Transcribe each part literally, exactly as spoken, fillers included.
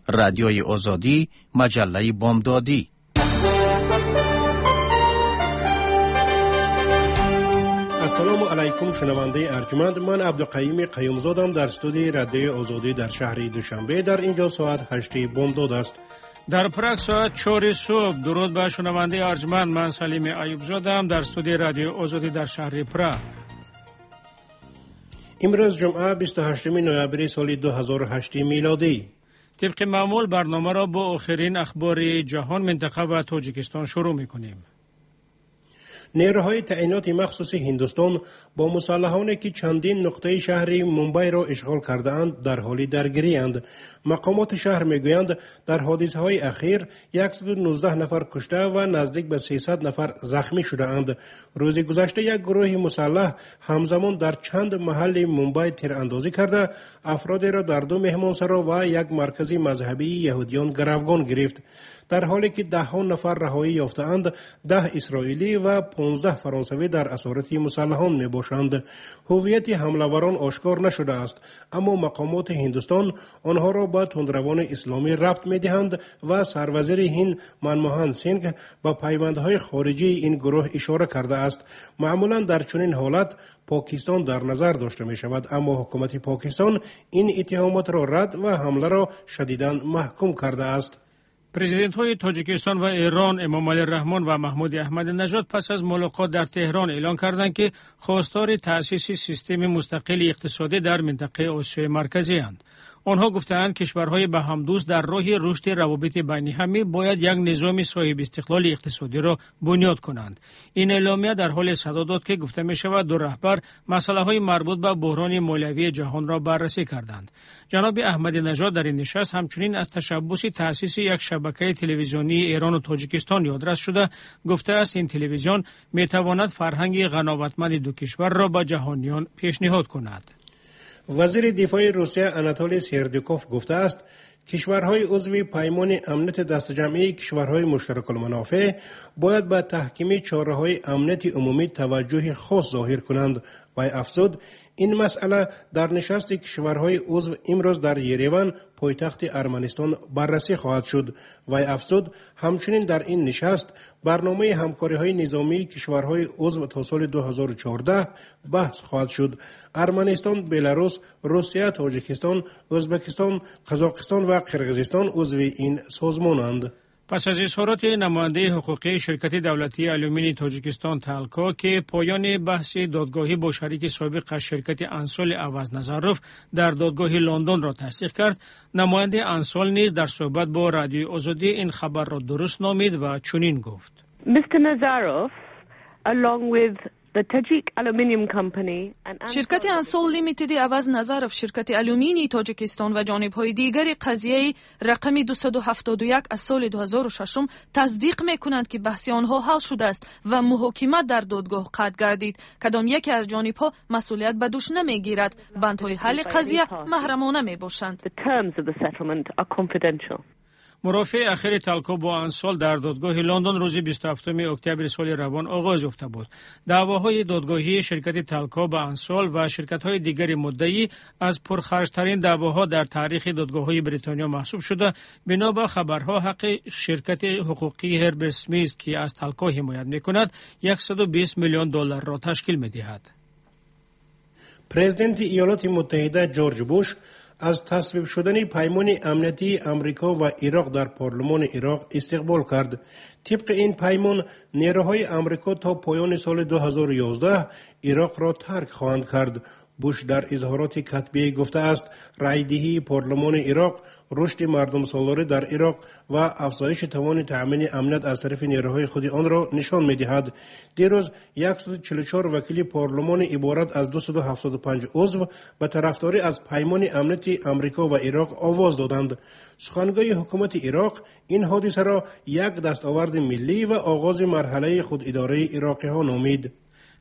رادیوی آزادی، مجله بامدادی. السلام علیکم شنونده ارجمند، من عبدالقیوم قیومزادم در استودیوی رادیوی آزادی در شهر دوشنبه. در اینجا ساعت هشت بامداد است. در پراگ ساعت چهار صبح. درود به شنونده ارجمند، من سلیم ایوبزادم در استودیوی رادیوی آزادی در شهر پراگ. امروز جمعه بیست و هشتم نوامبر سال دو هزار و هشت میلادی. طبق معمول برنامه را با آخرین اخبار جهان، منطقه و تاجیکستان شروع می‌کنیم. نیروهای تعینات مخصوص هندوستان با مسلحانی که چندین نقطه شهر مومبای را اشغال کرده اند در حال درگیری اند. مقامات شهر میگویند در حادثه های اخیر صد و نوزده نفر کشته و نزدیک به سیصد نفر زخمی شده اند. روز گذشته یک گروه مسلح همزمان در چند محل مومبای تیراندازی کرده افرادی را در دو مهمانسرا و یک مرکز مذهبی یهودیان گروگان گرفت. در حالی که ده ها نفر رهایی یافته‌اند، ده اسرائیلی و پانزده فرانسوی در اسارت مسلحان می باشند. هویت حمله‌وران آشکار نشده است، اما مقامات هندوستان آنها را به تندروان اسلامی ربط می دهند و سروزیر هند منموهن سینگ با پیوندهای خارجی این گروه اشاره کرده است. معمولا در چنین حالت پاکستان در نظر داشته می شود، اما حکومت پاکستان این اتهامات را رد و حمله را شدیداً محکوم کرده است. پرزیدنت های تاجیکستان و ایران امام علی رحمان و محمود احمد نژاد پس از ملاقات در تهران اعلان کردند که خواستار تأسیس سیستم مستقل اقتصادی در منطقه آسیای مرکزی اند. آنها گفتند کشورهای به هم دوست در راه رشد روابط بین همه باید یک نظام صاحب استقلال اقتصادی را بنیاد کنند. این اعلامیه در حال صدا داد که گفته می شود دو رهبر مسئله های مربوط به بحران مالیوی جهان را بررسی کردند. جناب احمدی نژاد در این نشست همچنین از تشبث تأسیس یک شبکه تلویزیونی ایران و تاجیکستان یادرس شده. گفته است این تلویزیون می تواند فرهنگ قناعتمند دو کشور را به جهانیان پیشنهاد کند. وزیر دفاع روسیه آناتولی سردیکوف گفته است کشورهای عضو پیمان امنیت دستجمعی کشورهای مشترک المنافع باید به تحکیم چاره‌های امنیت عمومی توجه خاص ظاهر کنند و افزود این مسئله در نشست کشورهای عضو امروز در یریوان پایتخت ارمنستان بررسی خواهد شد. و افزود همچنین در این نشست برنامه همکاری‌های نظامی کشورهای عضو تا سال دو هزار و چهارده بحث خواهد شد. ارمنستان، بلاروس، روسیه، تاجیکستان، ازبکستان، قزاقستان و قرقیزستان عضو این سازمانند. پس از اظهارات نماینده حقوقی شرکت دولتی آلومینی تاجیکستان تالکو که پایان بحث دادگاهی با شریک سابق شرکت انسول عوض نظرف در دادگاه لندن را تصدیق کرد، نماینده انسول نیز در صحبت با رادیوی آزادی این خبر را درست نامید و چنین گفت: Mister Nazarov, along with the Tajik Aluminium Company and شرکت انسول لیمیتد عوض نظرف، شرکت آلومینی تاجیکستان و جانب‌های دیگر قضیه رقم دویست و هفتاد و یک از سال دو هزار و شش تصدیق می‌کنند که بحث آنها حل شده است و محاکمه در دادگاه قطع گردید. کدام یکی از جانب‌ها مسئولیت به دوش نمی‌گیرد. بندهای حل قضیه محرمانه می‌باشند. مرافع اخیر تالکو با انسول در دادگاه لندن روز بیست و هفتم اکتبر سال روان آغاز یافته بود. دعواهای دادگاهی شرکت تالکو با انسول و شرکت‌های دیگر مدعی از پرخرج‌ترین دعواها در تاریخ دادگاه‌های بریتانیا محسوب شده. بنا به خبرها حق شرکت حقوقی هربرت اسمیت که از تالکو حمایت می‌کند صد و بیست میلیون دلار را تشکیل می‌دهد. پرزیدنت ایالات متحده جورج بوش از تصویب شدن پیمان امنیتی امریکا و عراق در پارلمان عراق استقبال کرد. طبق این پیمان نیروهای امریکا تا پایان سال دو هزار و یازده عراق را ترک خواهند کرد. بوش در اظهارات کتبی گفته است رایدهی پارلمان عراق رشد مردم سالاری در عراق و افزایش توان تأمین امنیت از طرف نیروهای خود آن را نشان می‌دهد. دیروز صد و چهل و چهار وکیل پارلمان عبارت از دویست و هفتاد و پنج عضو به طرفداری از پیمان امنیتی امریکا و عراق آواز دادند. سخنگوی حکومت عراق این حادثه را یک دستاورد ملی و آغاز مرحله خوداداره عراقی‌ها نامید.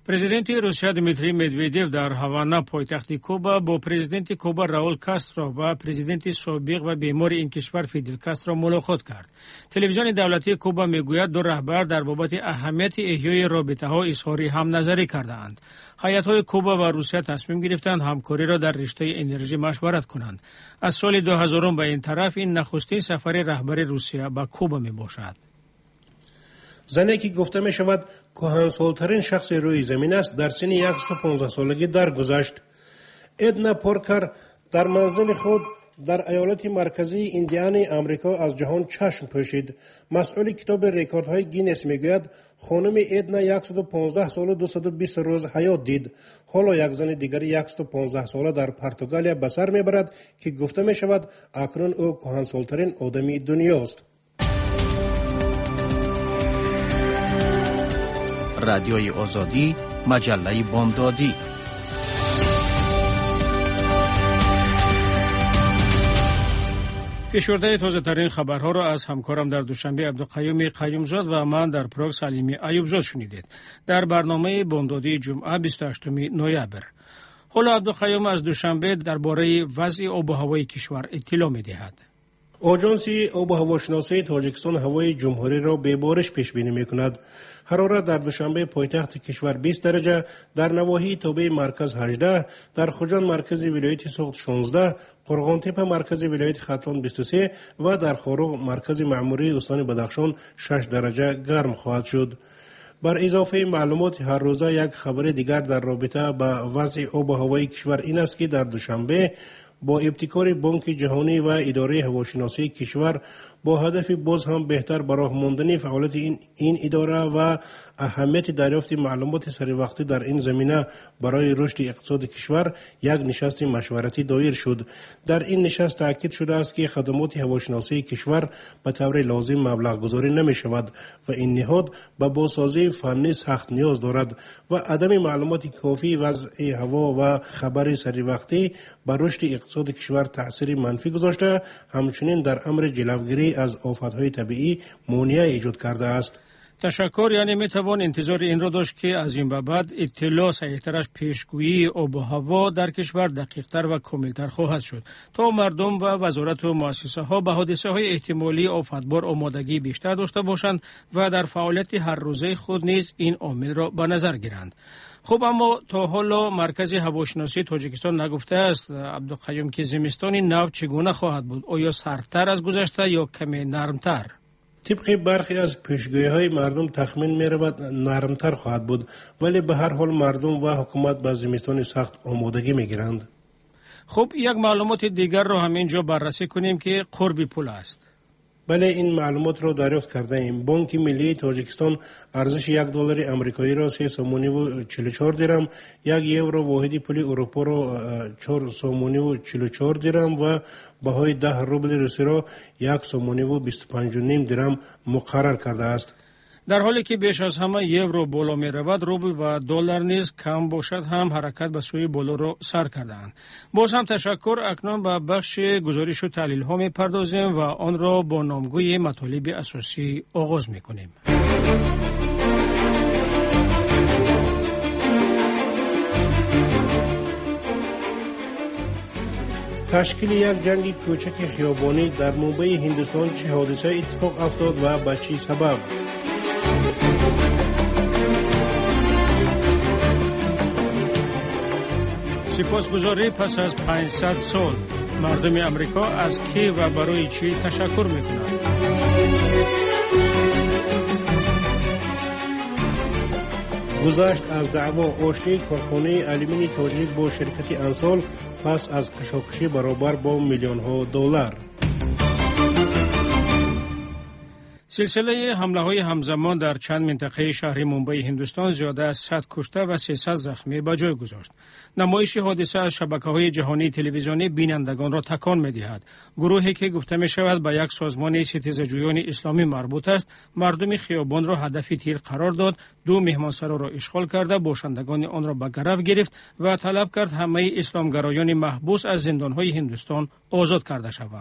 президент روسیه دمیتری مدویدیو در هاوانا پایتخت کوبا با پرزیدنت کوبا راول کاسترو و پرزیدنت سابق و بیمار این کشور فیدل کاسترو ملاقات کرد. تلویزیون دولتی کوبا میگوید دو رهبر در بابت اهمیت احیای رابطه‌ها اظهار هم نظری کردند. هیئت‌های کوبا و روسیه تصمیم گرفتند همکاری را در رشته انرژی مشورت کنند. از سال دو هزار به این طرف این نخستین سفر رهبر روسیه به کوبا میباشد. زنی که گفته می شود کهنسال‌ترین شخص روی زمین است در سن صد و پانزده سالگی درگذشت. ادنا پارکر در منزل خود در ایالت مرکزی ایندیانا آمریکا از جهان چشم پوشید. مسئول کتاب رکوردهای گینس میگوید خانم ادنا صد و پانزده سال و دویست و بیست روز حیات دید. حالا یک زن دیگر صد و پانزده ساله در پرتغالیا به سر میبرد که گفته می شود اکنون او کهنسال‌ترین آدمی دنیاست. رادیوی آزادی، مجله بامدادی. فشرده تازه ترین خبرها را از همکارم در دوشنبه عبدالقیوم قیومزاد و من در پراگ سلیمی ایوبزاد شنیدید. در برنامه بامدادی جمعه بیست و هشتم نوامبر. حالا عبدالقیوم از دوشنبه درباره وضع آب و هوای کشور اطلاع می‌دهد. آژانسی آب و هواشناسی تاجیکستان هوای جمهوری را به بارش پیش بینی می‌کند. حرارت در دوشنبه پایتخت کشور بیست درجه، در نواحی توبه مرکز هجده، در خوجان مرکز ولایت سوخت شانزده، قرغانتپه مرکز ولایت ختلان بیست و سه و در خاروغ مرکز معموری استان بدخشان شش درجه گرم خواهد شد. بر اضافه معلومات هر روزه یک خبر دیگر در رابطه با وضع آب و هوای کشور این است که در دوشنبه با ابتکار بانک جهانی و اداره هواشناسی کشور با هدف باز هم بهتر براه ماندن فعالیت این, این اداره و اهمیت دریافت معلومات سری وقتی در این زمینه برای رشد اقتصاد کشور یک نشست مشورتی دایر شد. در این نشست تاکید شده است که خدمات هواشناسی کشور به طور لازم مبلغ گذاری نمی شود و این نهاد به بازسازی فنی سخت نیاز دارد و عدم معلومات کافی وضع هوا و خبر سری وقتی بر رشد اقتصاد کشور تأثیر منفی گذاشته، همچنین در امر جلوگیری از آفت‌های طبیعی مانع ایجاد کرده است. تشکر. یعنی می توان انتظار این را داشت که از این به بعد اطلاع صحیح‌ترش پیشگویی آب و هوا در کشور دقیق‌تر و کامل‌تر خواهد شد تا مردم و وزارت و مؤسسه ها به حادثه های احتمالی آفتبار آمادگی بیشتر داشته باشند و در فعالیت هر روزه خود نیز این عامل را به نظر گیرند. خب اما تا حالا مرکز هواشناسی تاجیکستان نگفته است عبدالقیوم که زمستان نو چگونه خواهد بود؟ آیا سردتر از گذشته یا کمی نرمتر؟ طبق برخی از پیشگویی‌های مردم تخمین می‌رود نرمتر خواهد بود، ولی به هر حال مردم و حکومت به زمستان سخت آمادگی می‌گیرند. خب یک معلومات دیگر را همینجا بررسی کنیم که قرب پول است. بله، این معلومات را دریافت کرده ایم. بانک ملی تاجیکستان ارزش یک دلار آمریکایی را سه سومانی و چهل و چهار درم، یک یورو واحد پول اروپا را چهار سومانی و چهل و چهار درم و بهای ده روبل روسی را یک سومانی و بیست و پنج و نیم درم مقرر کرده است. در حالی که بیش از همه یورو بالا می رود، روبل و دلار نیز کم باشد هم حرکت به سوی بالا را سر کردند. باز هم تشکر. اکنون به بخش گزارش و تحلیل ها می پردازیم و آن را با نامگوی مطالب اساسی آغاز می کنیم. تشکیل یک جنگ کوچک خیابانی در موبای هندوستان چه حادثه اتفاق افتاد و به چه سبب؟ سپاسگزاری. پس از پانصد سال مردم امریکا از کی و برای چی تشکر میکنند؟ گذشت از دعوا آشتی کارخانه آلومینی تاجیک با شرکت انسال پس از کشاکشی برابر با میلیون ها دلار. سلسله حمله های همزمان در چند منطقه شهر مومبای هندوستان زیاده از صد کشته و سیصد زخمی به جای گذاشت. نمایش حادثه از شبکه‌های جهانی تلویزیونی بینندگان را تکان می‌دهد. گروهی که گفته می‌شود به یک سازمان ستیزجویان اسلامی مربوط است، مردم خیابان را هدف تیر قرار داد، دو مهمانسرا را اشغال کرده، باشندگان آن را به گرو گرفت و طلب کرد همه اسلامگرایان محبوس از زندان‌های هندوستان آزاد کرده شوند.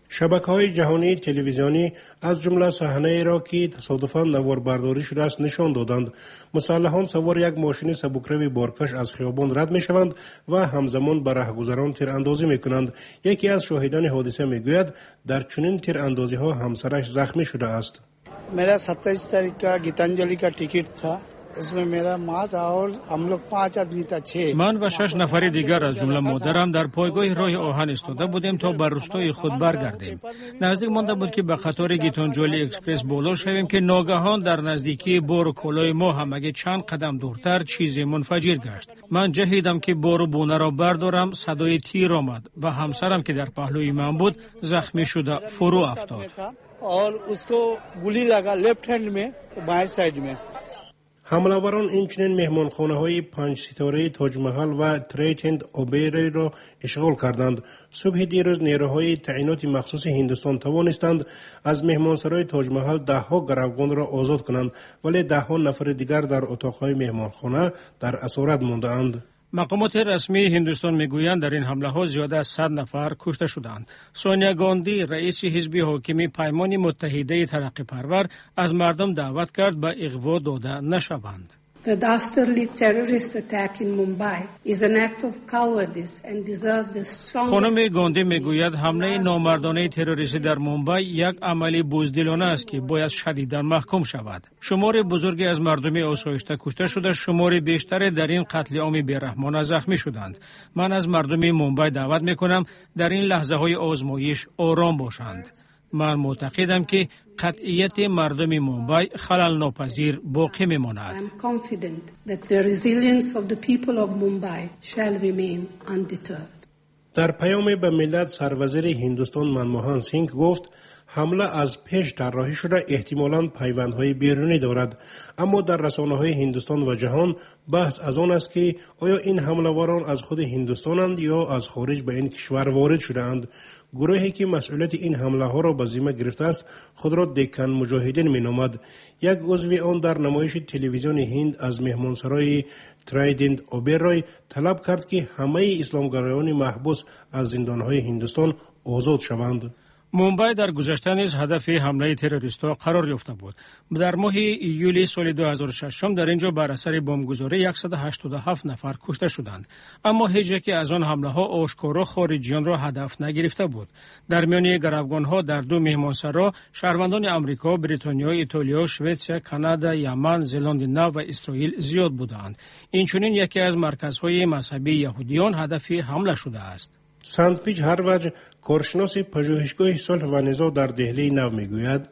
شبکه‌های جهانی تلویزیونی از جمله صحنه را که تصادفاً نواربرداری شده است نشان دادند. مسلحان سوار یک ماشین سبکروی بارکش از خیابان رد می‌شوند و همزمان به راهگذران تیراندازی می‌کنند. یکی از شاهدان حادثه می‌گوید در چنین تیراندازی‌ها همسرش زخمی شده است. मेरा सत्ताईस तारीख का गीतांजलि का टिकट था, इसमें मेरा माँ था और हम लोग पांच आदमी था छह. من و شش نفر دیگر از جمله مادرم در پایگاه راه آهن ایستاده بودیم تا بر روستای خود برگردیم. نزدیک مانده بود که به قطار گیتانجلی اکسپرس بالا شویم که ناگهان در نزدیکی بار کلاه ما همگی چند قدم دورتر چیزی منفجر گشت. من جهیدم که بار بونه را بردارم، صدای تیر آمد و همسرم که در پهلوی من بود زخمی شده فرو افتاد. और उसको गोली लगा लेफ्ट हैंड में बाएं साइड में. حمله‌آوران اینچنین مهمانخانه‌های پنج ستاره تاج محل و تریتند اوبری را اشغال کردند. صبح دیروز نیروهای تعینات مخصوص هندوستان توانستند از مهمانسرای تاج محل ده ها گروگان را آزاد کنند، ولی ده ها نفر دیگر در اتاق‌های مهمانخانه در اسارت مانده‌اند. مقامات رسمی هندوستان میگویند در این حمله ها زیاده از صد نفر کشته شدند. سونیا گاندی رئیس حزب حاکم پیمان متحده ترقی پرور از مردم دعوت کرد به اغوا داده نشوند. The dastardly terrorist attack in Mumbai is an act of cowardice and deserves the strongest. خانم گاندی میگوید حمله نامردانه تروریستی در مومبای یک عملی بزدلانه است که باید شدیداً محکوم شود. شمار بزرگی از مردم آسایشته کشته شده، شمار بیشتر در این قتل عام بیرحمانه زخمی شدند. من از مردم مومبای دعوت میکنم در این لحظه های آزمایش آرام باشند. من معتقدم که قطعیت مردم مومبای خلل ناپذیر باقی میماند. I'm confident that the resilience of the people of Mumbai shall remain undeterred. در پیام به ملت سروزیر هندوستان منموهن سینگ گفت حمله از پیش طراحی شده احتمالاً پیوندهای بیرونی دارد، اما در رسانه‌های هندوستان و جهان بحث از آن است که آیا این حمله‌آوران از خود هندوستانند یا از خارج به این کشور وارد شده‌اند. گروهی که مسئولیت این حمله ها را به ذمه گرفته است خود را دکن مجاهدین می نامد. یک عضو آن در نمایش تلویزیون هند از مهمانسرای ترایدنت اوبری طلب کرد که همه اسلامگرایان محبوس از زندانهای هندوستان آزاد شوند. مومبای در گذشته نیز هدف حمله تروریست‌ها قرار یافته بود. در ماه ایولی سال دو هزار و شش در اینجا بر اثر بمبگذاری صد و هشتاد و هفت نفر کشته شدند، اما هیچ یک از آن حمله‌ها آشکارا خارجیان را هدف نگرفته بود. در میان گروگان‌ها در دو مهمانسرا شهروندان آمریکا، بریتانیا، ایتالیا، سوئد، کانادا، یمن، زلاند نو و اسرائیل زیاد بودند. اینچنین یکی از مرکزهای مذهبی یهودیان هدف حمله شده است. سنت پیج هروج کارشناس پژوهشگاه صلح و نزاع در دهلی نو میگوید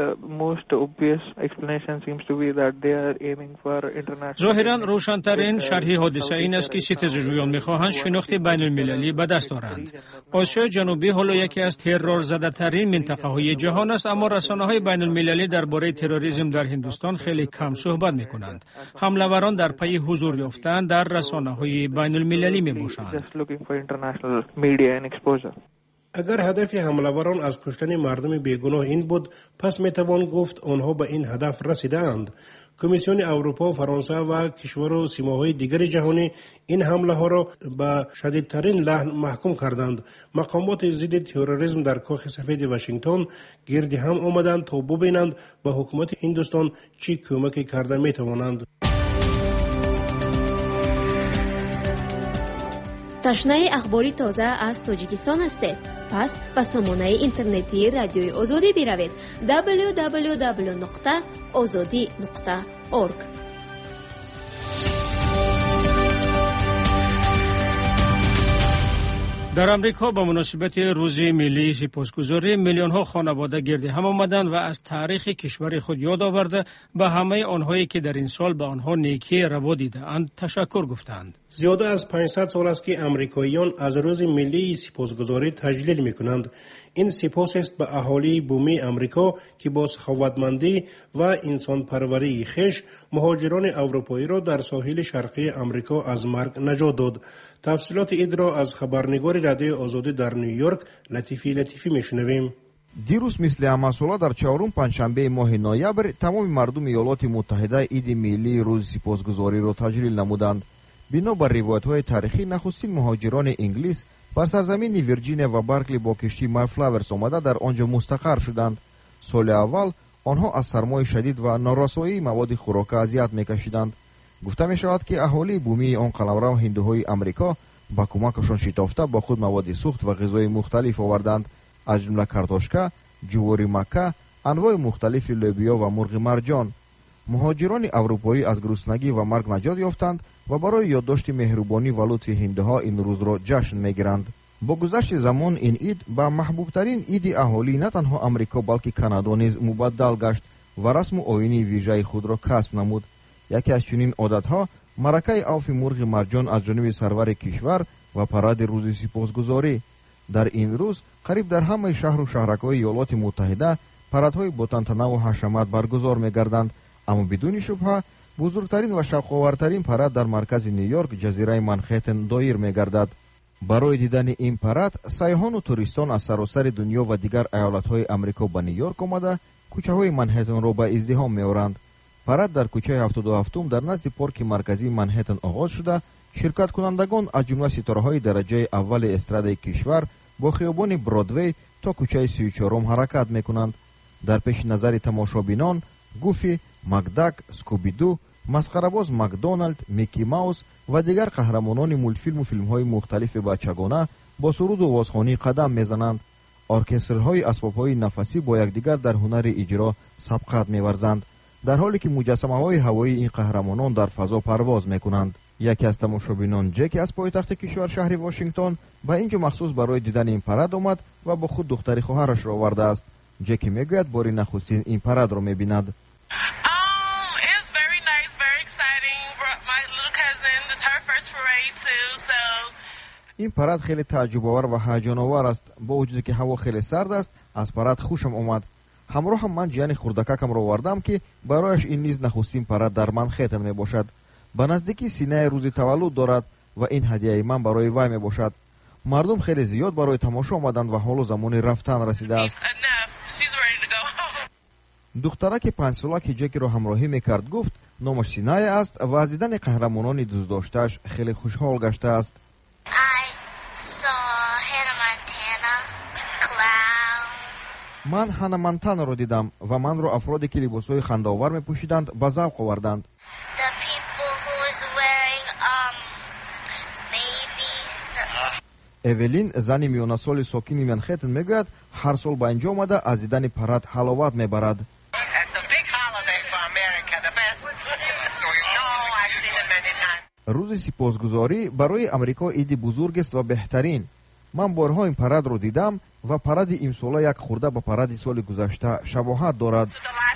ظاهراً روشن‌ترین شرح حادثه این است که ستیزجویان می‌خواهند شناخت بین المللی به دست آورند. آسیای جنوبی حالا یکی از ترور زده‌ترین منطقه‌های جهان است، اما رسانه‌های بین المللی درباره تروریسم در هندوستان خیلی کم صحبت می‌کنند. حمله‌آوران در پی حضور یافتن در رسانه‌های بین المللی می‌باشند. اگر هدف حمله‌آوران از کشتن مردم بیگناه این بود، پس میتوان گفت آنها به این هدف رسیدند. کمیسیون اروپا، فرانسه و کشور و سیماهای دیگر جهانی این حمله ها را به شدیدترین لحن محکوم کردند. مقامات ضد تروریسم در کاخ سفید واشنگتن گرد هم آمدند تا ببینند به حکومت هندوستان چی کمک کرده میتوانند. تشنه اخباری تازه از تاجیکستان هستید؟ پس به سامانه اینترنتی رادیوی آزادی بروید دبلیو دبلیو دبلیو نقطه آزادی نقطه اورگ. در امریکا با مناسبت روز ملی سپاسگزاری میلیون ها خانواده گرد هم آمدند و از تاریخ کشور خود یاد آورده به همه آنهایی که در این سال به آنها نیکی روا دیده‌اند تشکر گفتند. زیاده از پانصد سال است که امریکاییان از روز ملی سپاسگزاری تجلیل می‌کنند. این سپاس است به اهالی بومی امریکا که با سخاوتمندی و انسان پروری خویش مهاجران اروپایی را در ساحل شرقی امریکا از مرگ نجات داد. تفصیلات این را از خبرنگار رادیو آزادی در نیویورک لطیفی لطیفی میشنویم. دیروز مثل همساله در چهارم پنجشنبه ماه نوامبر تمام مردم ایالات متحده عید ملی روز سپاسگزاری را تجلیل نمودند. بنا بر روایت‌های تاریخی نخستین مهاجران انگلیس بر سرزمین ویرجینیا و برکلی با کشتی مایفلاورز آمده در آنجا مستقر شدند. سال اول آنها از سرمای شدید و نارسایی مواد خوراک اذیت میکشیدند. گفته می شود که اهالی بومی آن قلمرو هندوهای امریکا با کمکشان شتافته با خود مواد سوخت و غذای مختلف آوردند، از جمله کارتوشکا، جواری مکه، انواع مختلف لوبیا و مرغ مرجان. مهاجران اروپایی از گرسنگی و مرگ نجات یافتند و برای یادداشت مهربانی و لطف هندوها این روز را جشن میگیرند. با گذشت زمان این عید به محبوب ترین عید اهالی نه تنها امریکا بلکه کانادا نیز مبدل گشت و رسم و آیین ویژه خود را کسب نمود. یکی از چنین عادتها مرکه عوف مرغ مرجان از جانب سرور کشور و پراد روز سپاسگزاری. در این روز قریب در همه شهر و شهرک‌های ایالات متحده پرادهای با تنتنه و حشمت برگزار می‌گردند، اما بدون شبهه بزرگترین و شوق‌آورترین پراد در مرکز نیویورک جزیره منهتن دایر می‌گردد. برای دیدن این پراد سیاحان و توریستان از سراسر دنیا و دیگر ایالت‌های امریکا به نیویورک آمده کوچه‌های منهتن را به ازدحام می‌آورند. پراد در کوچه هفتاد و هفت در نزد پارک مرکزی منهتن آغاز شده. شرکت کنندگان از جمله ستاره‌های درجه اول استرادای کشور با خیابان برادوی تا کوچه سی و چهار حرکت می‌کنند. در پیش نظر تماشابینان گوفی، مکدک، اسکوبیدو، مسخره‌باز مکدونالد، میکی ماوس و دیگر قهرمانان مولتفیلم و فیلم‌های مختلف بچگانه با سرود و آوازخوانی قدم می‌زنند. ارکسترهای اسباب‌های نفسی با یکدیگر در هنر اجرا سبقت می‌ورزند، در حالی که مجسمه‌های هوایی این قهرمانان در فضا پرواز می‌کنند. یکی از تماشابینان جکی از پایتخت کشور شهر واشنگتن به اینجا مخصوص برای دیدن این پراد آمد و با خود دختر خواهرش را آورده است. جکی میگوید باری نخستین این پراد را می‌بیند. این پراد خیلی تعجب آور و هیجان آور است. با وجودی که هوا خیلی سرد است از پراد خوشم آمد. همراه هم من جیان خردککم را آوردم که برایش این نیز نخستین پراد در منهتن می باشد. به نزدیکی سینه روز تولد دارد و این هدیه من برای وی می باشد. مردم خیلی زیاد برای تماشا آمدند و حال و زمان رفتن رسیده است. دختره که پنج ساله که جکی را همراهی میکرد گفت نامش سینای است و از دیدن قهرمانان دوست داشته‌اش خیلی خوشحال گشته است. من هانا مونتانا را دیدم و من را افرادی که لباسهای خنده‌آور می‌پوشیدند به ذوق آوردند. اولین زنی میانه سال ساکن منهتن میگوید هر سال به اینجا آمده از دیدن پراد حلاوت میبرد. روز سپاسگزاری برای امریکا عید بزرگ است و بهترین. من بارها این پراد رو دیدم و پراد امسال یک خورده با پراد سال گذشته شباهت دارد.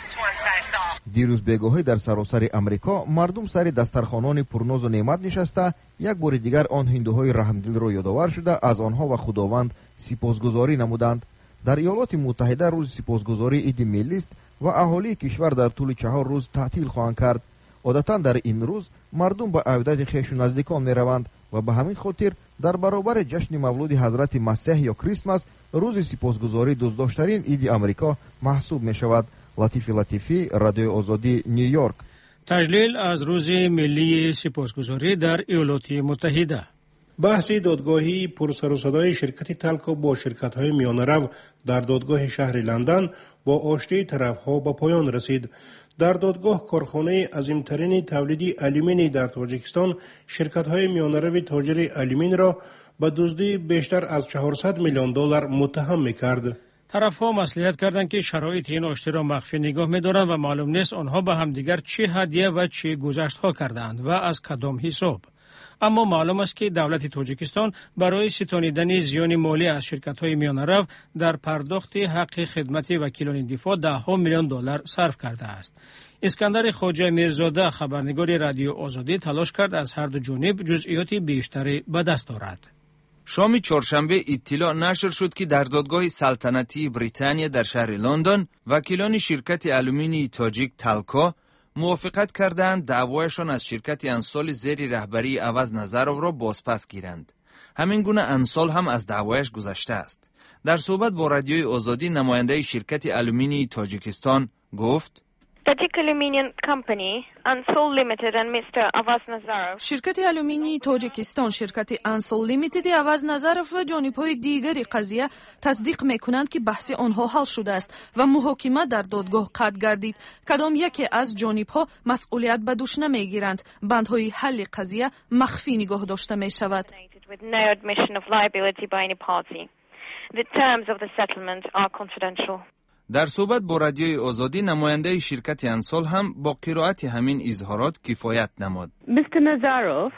دیروز بگاهی در سراسر امریکا مردم سر دسترخوانان پرناز و نعمت نشسته یک بار دیگر آن هندوهای رحمدل را یادآور شده از آنها و خداوند سپاسگزاری نمودند. در ایالات متحده روز سپاسگزاری عید ملی است و اهالی کشور در طول چهار روز تعطیل خواهند کرد. عادتا در این روز مردم به عودت خویش و نزدیکان میروند و به همین خاطر در برابر جشن مولود حضرت مسیح یا کریسمس روز سپاسگزاری دوست‌داشترین عید امریکا محسوب می شود. لطیف لطیفی، رادیو آزادی، نیویورک. تجلیل از روز ملی سپاسگزاری در ایالات متحده. بحث دادگاهی پرسر و صدای شرکت تلکو با شرکت‌های میانه‌رو در دادگاه شهر لندن با آشتی طرف‌ها به پایان رسید. در دادگاه کارخانه عظیم‌ترین تولیدی آلومینی در تاجیکستان شرکت‌های میانه‌رو تاجر آلومین را به دزدی بیشتر از چهارصد میلیون دلار متهم می‌کرد. طرف‌ها مصلحت کردند که شرایط این آشتی را مخفی نگاه می‌دارند و معلوم نیست آنها به همدیگر چه هدیه و چه گذشت‌ها کردند و از کدام حساب. اما معلوم است که دولت تاجیکستان برای ستانیدن زیان مالی از شرکت‌های میانه‌رو در پرداخت حق خدمت وکیلان دفاع ده ها میلیون دلار صرف کرده است. اسکندر خواجه میرزاده خبرنگار رادیو آزادی تلاش کرد از هر دو جانب جزئیات بیشتری به دست آورد. شام چهارشنبه اطلاع نشر شد که در دادگاه سلطنتی بریتانیا در شهر لندن وکیلان شرکت آلومینی تاجیک تلکو موافقت کردند دعوایشان از شرکت انسال زیر رهبری عوض نظرов را بازپس گیرند. همین گونه انسال هم از دعوایش گذشته است. در صحبت با رادیوی آزادی نماینده شرکت آلومینی تاجیکستان گفت: Tajik Aluminium Company, Ansol Limited and Mister Avaz Nazarov. شرکت آلومینی تاجیکستان، شرکت انسول لیمیتد اواز نظرف و جانب‌های دیگری قضیه تصدیق می‌کنند که بحث آنها حل شده است و محاکمه در دادگاه قطع گردید. کدام یکی از جانب‌ها مسئولیت به دوش نمی‌گیرند. بندهای حل قضیه مخفی نگاه داشته می‌شود. With no admission of liability by any party. The terms of the settlement are confidential. در صحبت با رادیوی آزادی نماینده شرکت انسول هم با قرائت همین اظهارات کفایت نمود. Mister Nazarov,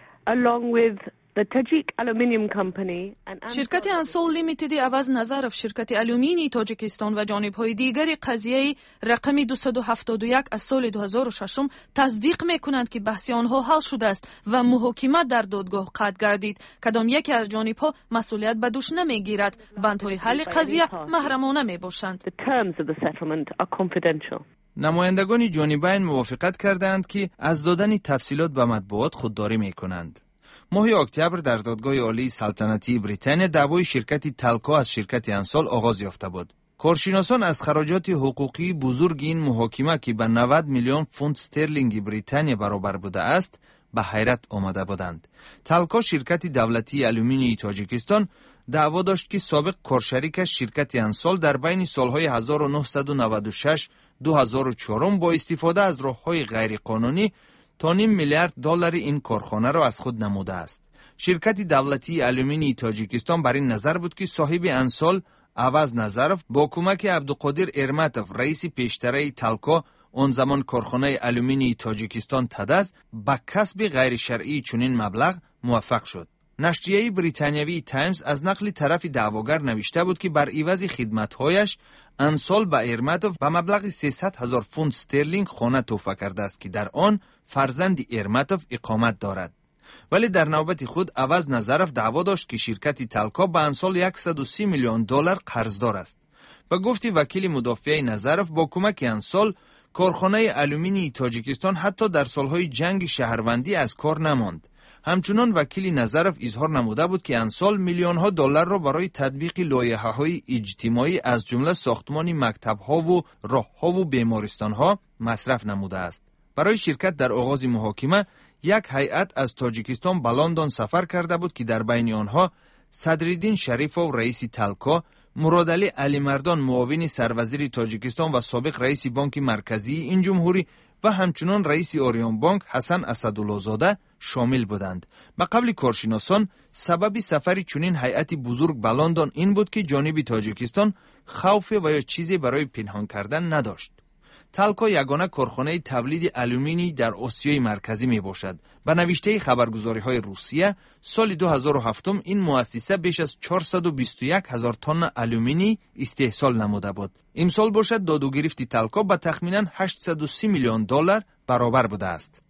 along with the Tajik Aluminium Company and شرکت انسول لیمیتد اواز نظرف، شرکت آلومینی تاجیکستان و جانب‌های دیگری قضیه رقم دویست و هفتاد و یک از سال دو هزار و شش تصدیق می‌کنند که بحث آنها حل شده است و محاکمه در دادگاه قطع گردید. کدام یکی از جانب‌ها مسئولیت به دوش نمی‌گیرد. بندهای حل قضیه محرمانه می‌باشند. the terms of the settlement are confidential. نمایندگان جانبین موافقت کردند که از دادن تفصیلات به مطبوعات خودداری می‌کنند. ماه اکتبر در دادگاه عالی سلطنتی بریتانیا دعوای شرکت تلکو از شرکت انسول آغاز یافته بود. کارشناسان از خراجات حقوقی بزرگ این محاکمه که به نود میلیون پوند استرلینگ بریتانیا برابر بوده است به حیرت آمده بودند. تلکو شرکت دولتی آلومینی تاجیکستان دعوا داشت که سابق کارشریکش شرکت انسول در بین سالهای هزار و نهصد و نود و شش تا دو هزار و چهار با استفاده از راه‌های غیرقانونی تا نیم میلیارد دلار این کارخانه را از خود نموده است. شرکت دولتی آلومینی تاجیکستان بر این نظر بود که صاحب انسول اواز نظرف با کمک عبدالقادر ارماتوف رئیس پیشتره تلکو، آن زمان کارخانه آلومینی تاجیکستان تدز، به کسب غیر شرعی چنین مبلغ موفق شد. نشریه بریتانیایی تایمز از نقل طرف دعواگر نوشته بود که بر عوض خدمت‌هایش انسول به ارماتوف به مبلغ سیصد هزار پوند استرلینگ خانه تحفه کرده است که در آن فرزند ارماتوف اقامت دارد. ولی در نوبت خود اواز نظرف دعوا داشت که شرکت تلکو به انسول صد و سی میلیون دلار قرضدار است. به گفت وکیل مدافع نظرف با کمک انسول کارخانه آلومینی تاجیکستان حتی در سالهای جنگ شهروندی از کار نماند. همچنان وکیل نظرف اظهار نموده بود که انسول میلیون ها دلار را برای تطبیق لایحه‌های اجتماعی از جمله ساختمان مکتب‌ها و راه‌ها و بیمارستان‌ها مصرف نموده است. برای شرکت در آغاز محاکمه یک هیئت از تاجیکستان به لندن سفر کرده بود که در بین آنها صدرالدین شریف و رئیس تلکو، مرادعلی علی مردان معاون سروزیر تاجیکستان و سابق رئیس بانک مرکزی این جمهوری و همچنان رئیس آریان بانک حسن اسدالله زاده شامل بودند. به قبل کارشناسان سبب سفر چنین هیئت بزرگ به لندن این بود که جانب تاجیکستان خوف و یا چیزی برای پنهان کردن نداشت. تلکو یگانه کارخانه تولید آلومینی در آسیای مرکزی می باشد. به نوشته خبرگزاری های روسیه سال دو هزار و هفت این مؤسسه بیش از چهارصد و بیست و یک هزار تن آلومینی استحصال نموده بود. امسال باشد داد و گرفت تلکو به تخمینا هشتصد و سی میلیون دلار برابر بوده است.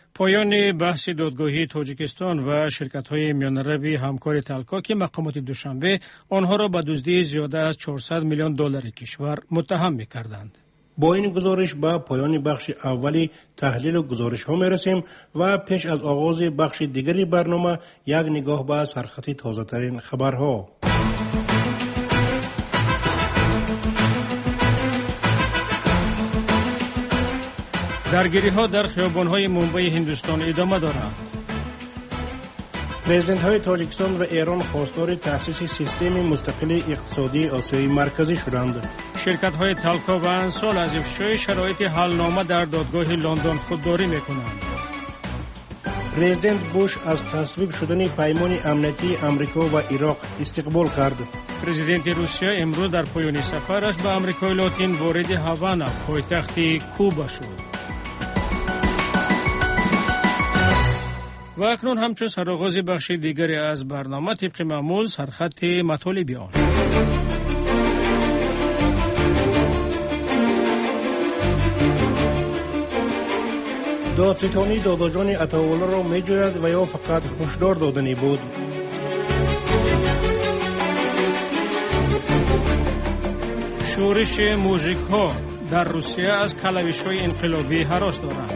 پایان بحث دادگاهی تاجیکستان و شرکت‌های میان‌روی همکار تلکو که مقامات دوشنبه آنها را به دزدی زیاده از چهارصد میلیون دلار کشور متهم می‌کردند. با این گزارش به پایان بخش اولی تحلیل و گزارش ها می رسیم و پیش از آغاز بخش دیگری برنامه یک نگاه به سرخط تازه ترین خبرها. درگیری ها در خیابان های مومبای هندوستان ادامه دارند. پرزیدنت های تاجیکستان و ایران خواستار تأسیس سیستم مستقل اقتصادی آسیای مرکزی شدند. شرکت های تلکو و انسول از افشای شرایط حلنامه در دادگاه لندن خودداری میکنند. پرزیدنت بوش از تصویب شدن پیمان امنیتی امریکا و عراق استقبال کرد. پرزیدنت روسیه امروز در پایان سفرش به امریکای لاتین وارد هاوانا پایتخت کوبا شد. و اکنون همچون سرآغاز بخش دیگری از برنامه طبق معمول سرخط مطالب آن. دادستانی داداجان عطاوالله را می جوید و یا فقط هشدار دادنی بود؟ شورش موژیک ها در روسیه از کلاویش های انقلابی هراس دارند.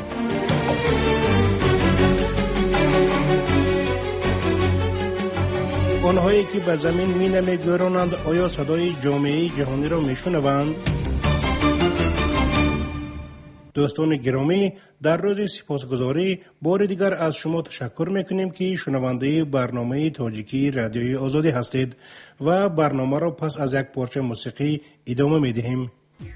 آنهایی که به زمین می نمی گرانند آیا صدای جامعه جهانی را می شنوند؟ دوستان گرامی، در روز سپاسگزاری بار دیگر از شما تشکر میکنیم که شنونده برنامه تاجیکی رادیوی آزادی هستید و برنامه را پس از یک پارچه موسیقی ادامه میدهیم.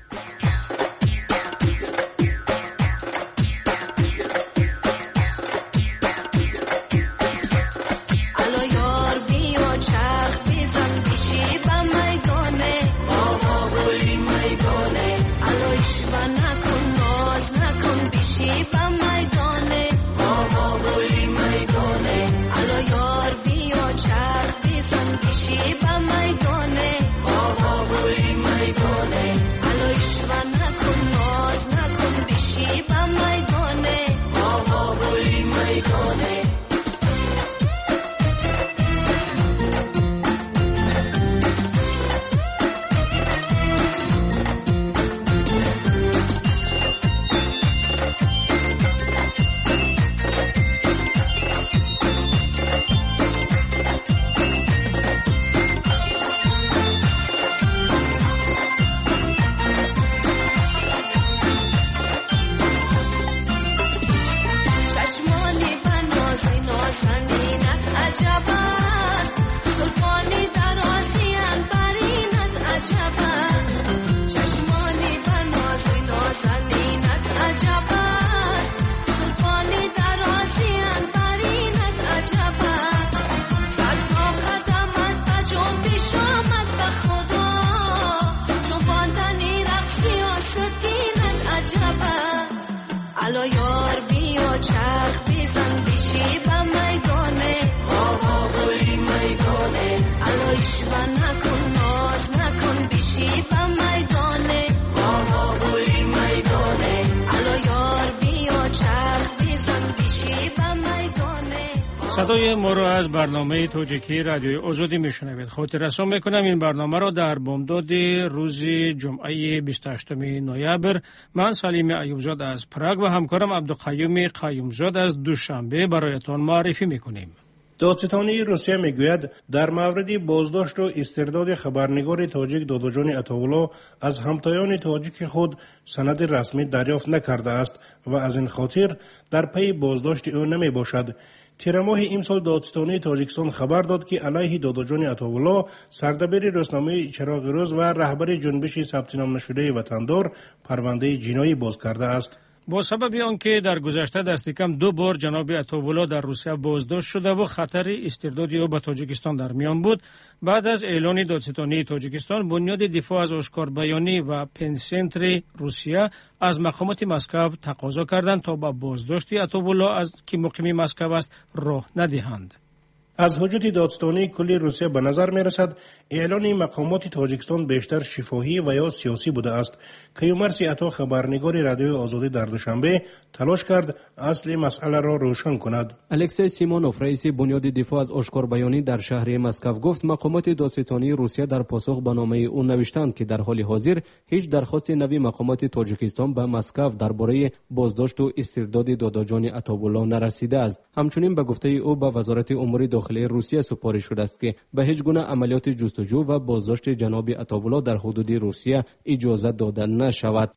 صدای ما رو از برنامه توجیکی رادیوی آزادی میشنوید. خاطر رسان میکنم این برنامه رو در بامداد روز جمعه بیست و هشتم نوامبر من سلیم ایوبزاد از پراگ و همکارم عبدالقیوم قیومزاد از دوشنبه برایتان معرفی میکنیم. دادستانی روسیه میگوید در مورد بازداشت و استرداد خبرنگار تاجیک داداجان عطاالله از همتایان تاجیک خود سند رسمی دریافت نکرده است و از این خاطر در پی بازداشت او نمی باشد. تیر ماه امسال دادستانی تاجیکستان خبر داد که علیه داداجان عطاالله سردبیر روزنامه چراغ روز و رهبر جنبش ثبت نام نشده وطندار پرونده جنایی باز کرده است. با سبب آنکه در گذشته دست کم دو بار جناب عطاالله در روسیه بازداشت شده و خطر استرداد او به تاجیکستان در میان بود، بعد از اعلان دادستانی تاجیکستان بنیاد دفاع از آشکار بیانی و پنسنتر روسیه از مقامات مسکو تقاضا کردند تا به بازداشت عطاالله از که مقیم مسکو است راه ندهند. از حجت دادستانی کل روسیه به نظر می رسد اعلان مقامات تاجیکستان بیشتر شفاهی و یا سیاسی بوده است. کیومرث عطا خبرنگار رادیوی آزادی در دوشنبه تلاش کرد اصل مسئله را روشن کند. الکسی سیمونوف رئیس بنیاد دفاع از آشکار بیانی در شهر مسکو گفت مقامات دادستانی روسیه در پاسخ به نامه او نوشتند که در حال حاضر هیچ درخواست نوی مقامات تاجیکستان به مسکو درباره بازداشت و استرداد داداجان عطاالله نرسیده است. همچنین به گفته او به وزارت امور داخلی روسیه سپارش شده است که به هیچ گونه عملیات جستجو و بازداشت جناب عطاالله در حدود روسیه اجازه داده نشود.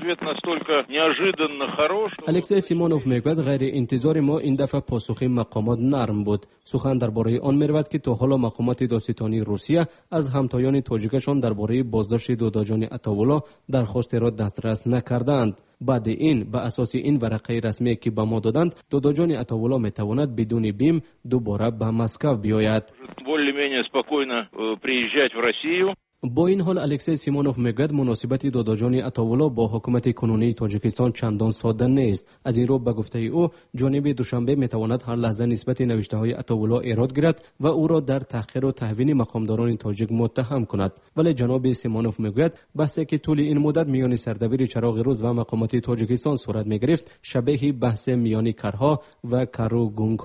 الکسی سیمونوف میگوید غیر انتظار ما این دفعه پاسخ مقامات نرم بود. سخن درباره آن میرود که تا حالا مقامات دادستانی روسیه از همتایان تاجیکشان درباره بازداشت داداجان عطاالله درخواست را دسترس نکردند. بعد این به اساس این ورقه رسمی که به ما دادند داداجان عطاالله میتواند بدون بیم دوباره به مسکو بیاید. با این حال الکسی سیمونوف میگوید مناسبت داداجان عطاالله با حکومت کنونی تاجیکستان چندان ساده نیست. از این رو به گفته او جانب دوشنبه میتواند هر لحظه نسبت نوشته های عطاالله ایراد گیرد و او را در تحقیر و تهوین مقامداران تاجیک متهم کند. ولی جناب سیمونوف میگوید بحثی که طول این مدت میان سردبیر چراغ روز و مقامات تاجیکستان صورت میگرفت شبیه بحث میان کرها و کرو گونگ هاست.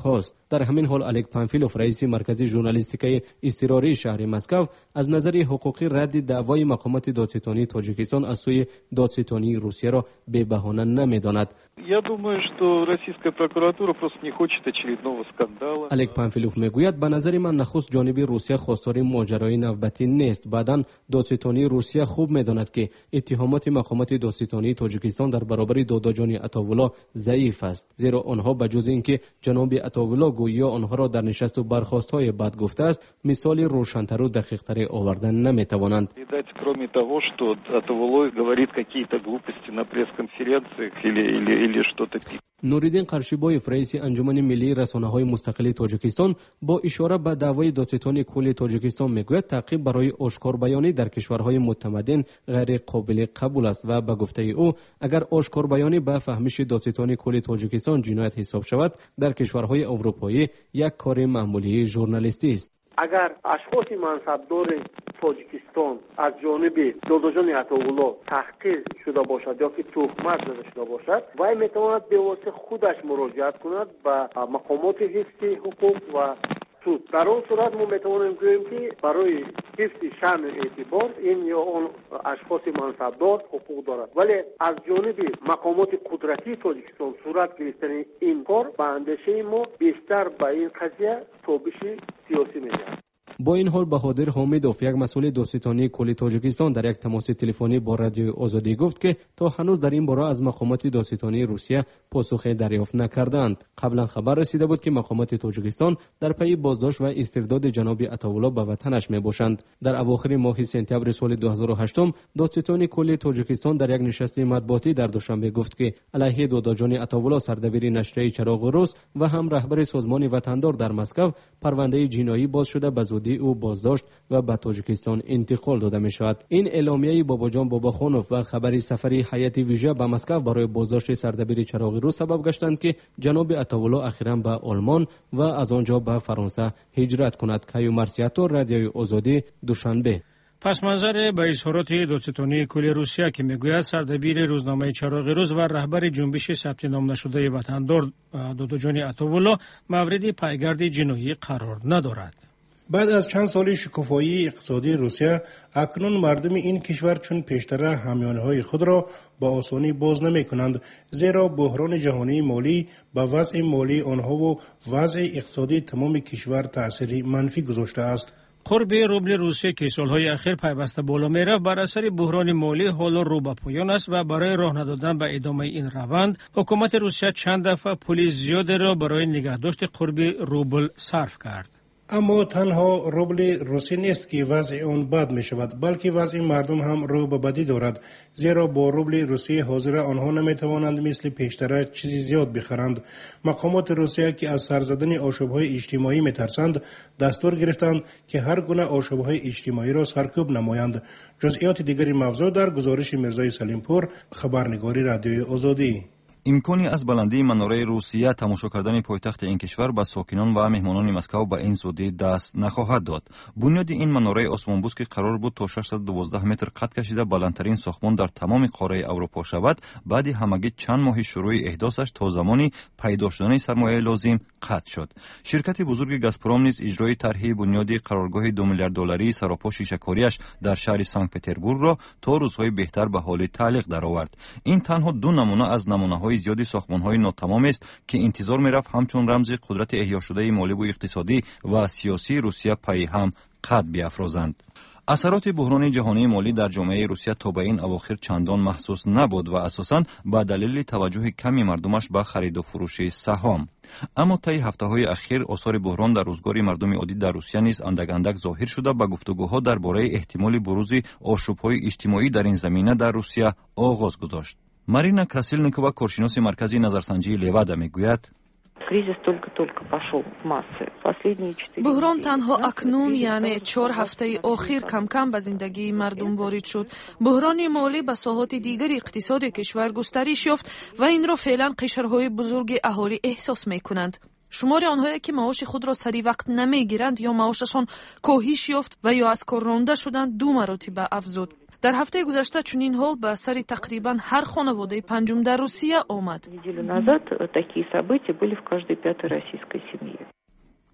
در همین حال الک پانفیلوف رئیس مرکز ژورنالیستیکای اضطراری شهر مسکو از نظر حقوقی رد دعوای مقامات دادستانی تاجیکستان از سوی دادستانی روسیه را به بهانه نمی‌داند. Я думаю, что российская прокуратура просто не хочет очередного скандала. الک پانفیلوف میگوید به نظر من نخست جانب روسیه خواستار ماجرای نوبتی نیست. بعداً دادستانی روسیه خوب می‌داند که اتهامات مقامات دادستانی تاجیکستان در برابر داداجان عطاولا ضعیف است، زیرا آنها بجز اینکه جناب عطاولا گویا آنها را در نشست و برخاست‌های بد گفته است، مثال روشن‌تر و دقیق‌تر آوردن نمی‌توانند. Кроме того, что Атавулой говорит какие-то глупости на пресс-конференциях или или или что-то. نوریدین قرشیبایف رئیس انجمن ملی رسانه‌های مستقل تاجیکستان با اشاره به دعوای دادستانی کل تاجیکستان میگوید تعقیب برای آشکار بیانی در کشورهای متمدن غیر قابل قبول است و به گفته او اگر آشکار بیانی به فهمش دادستانی کل تاجیکستان جنایت حساب شود در کشورهای اروپایی یک کار معمولی ژورنالیستی است. اگر اشخاص منصبدار تاجیکستان از جانب داداجان عطاولا تحقیر شده باشد یا که تهمت زده شده باشد، وی میتواند به واسطه خودش مراجعت کند به مقامات حفظ حقوق و سود. در اون صورت ما میتوانیم بگوییم که برای حفظ شأن اعتبار این یا اون اشخاص منصبدار حقوق دارد، ولی از جانب مقامات قدرتی تاجیکستان صورت گرفتن این کار به اندیشه ما بیشتر به این قضیه تابش سیاسی می‌دهد. با این حال بهادر حامدوف یک مسئول دادستانی کل تاجیکستان در یک تماس تلفنی با رادیوی آزادی گفت که تا هنوز در این باره از مقامات دادستانی روسیه پاسخ دریافت نکردند. قبلا خبر رسیده بود که مقامات تاجیکستان در پی بازداشت و استرداد جناب عطاولا به وطنش میباشند. در اواخر ماه سپتامبر سال دو هزار و هشت دادستانی کل تاجیکستان در یک نشست مطبوعاتی در دوشنبه گفت که علیه داداجان عطاولا سردبیر نشریه چراغ روز و هم رهبر سازمان وطندار در مسکو پرونده جنایی باز شده به زودی او بازداشت و به تاجیکستان انتقال داده می شود. این اعلامیه باباجان باباخانوف و خبری سفری هیئت ویژه به مسکو برای بازداشت سردبیر چراغ روز سبب گشتند که جناب عطاولا اخیراً به آلمان و از آنجا به فرانسه هجرت کند. کیو مرسیاتو، رادیوی آزادی، دوشنبه. پس منظر به اظهارات دادستانی کل روسیه که میگوید سردبیر روزنامه چراغ روز و رهبر جنبش ثبت نام نشده وطندار داداجان عطاولا مورد پیگرد جنایی قرار ندارد. بعد از چند سال شکوفایی اقتصادی روسیه، اکنون مردم این کشور چون پیشتر همیانهای خود را با آسانی باز نمی کنند، زیرا بحران جهانی مالی به وضع مالی آنها و وضع اقتصادی تمام کشور تأثیر منفی گذاشته است. قرب روبل روسیه که سالهای اخیر پیوسته بالا می رفت بر اثر بحران مالی حالا رو به پایان است و برای راه ندادن به ادامه این روند حکومت روسیه چند دفعه پول زیاد را برای نگهداشت قرب روبل صرف کرد. اما تنها روبل روسی نیست که وضع آن بد می شود، بلکه وضع مردم هم رو به بدی دارد، زیرا با روبل روسی حاضر آنها نمی توانند مثل پیشتر چیزی زیاد بخرند. مقامات روسیه که از سر زدن آشوب‌های اجتماعی می ترسند دستور گرفتند که هر گونه آشوب‌های اجتماعی را سرکوب نمایند. جزئیات دیگری موضوع در گزارش میرزای سلیمپور، خبرنگاری رادیوی آزادی. имкони аз баландии манораи русия тамошо кардани пойтахти ин кишвар ба сокинон ва меҳмонони Москав ба ин зудӣ даст нахоҳад дод. бунёди ин манораи осмонбӯз ки қарор буд то шашсад و دوازده метр қад кашида баландтарин сохмон дар тамоми қораи аврупо шавад, баъди ҳамагӣ чанд моҳи шурӯи эҳдосаш то замони пайдо шудани сармояи лозим қатъ шуд. ширкати бузурги газпром низ иҷрои тарҳи бунёди қароргоҳи ду миллиард долларии саропо шишакорияш дар шаҳри санкт петербургро то рӯзҳои беҳтар ба ҳоли таълиқ даровард. ин танҳо ду намуна аз намунаҳои زیادی ساختمان‌های ناتمام است که انتظار می‌رفت همچون رمز قدرت احیا شده مالی و اقتصادی و سیاسی روسیه پای هم قد بیافرازند. اثرات بحران جهانی مالی در جامعه روسیه تا به این اواخر چندان محسوس نبود و اساساً به دلیل توجه کمی مردمش به خرید و فروش سهام. اما طی هفته‌های اخیر آثار بحران در روزگار مردم عادی در روسیه نیز اندک اندک ظاهر شده به گفتگوها درباره احتمال بروز آشوب‌های اجتماعی در این زمینه در روسیه آغاز گذاشت. مارینا کراسیلنیکова کارشناس مرکزی نظرسنجی لودا میگوید بحران تنها اکنون یعنی چهار هفته اخیر کم کم به زندگی مردم وارد شد. بحران مالی به ساحات دیگر اقتصاد کشور گسترش یافت و این را فعلا قشرهای بزرگ اهالی احساس میکنند. شمار آنهایی که معاش خود را سری وقت نمیگیرند یا معاششان کاهش یافت و یا از کار رانده شدند دو مراتب افزود. در هفته گذشته چنین حال به سر تقریبا هر خانواده پنجم در روسیه آمد.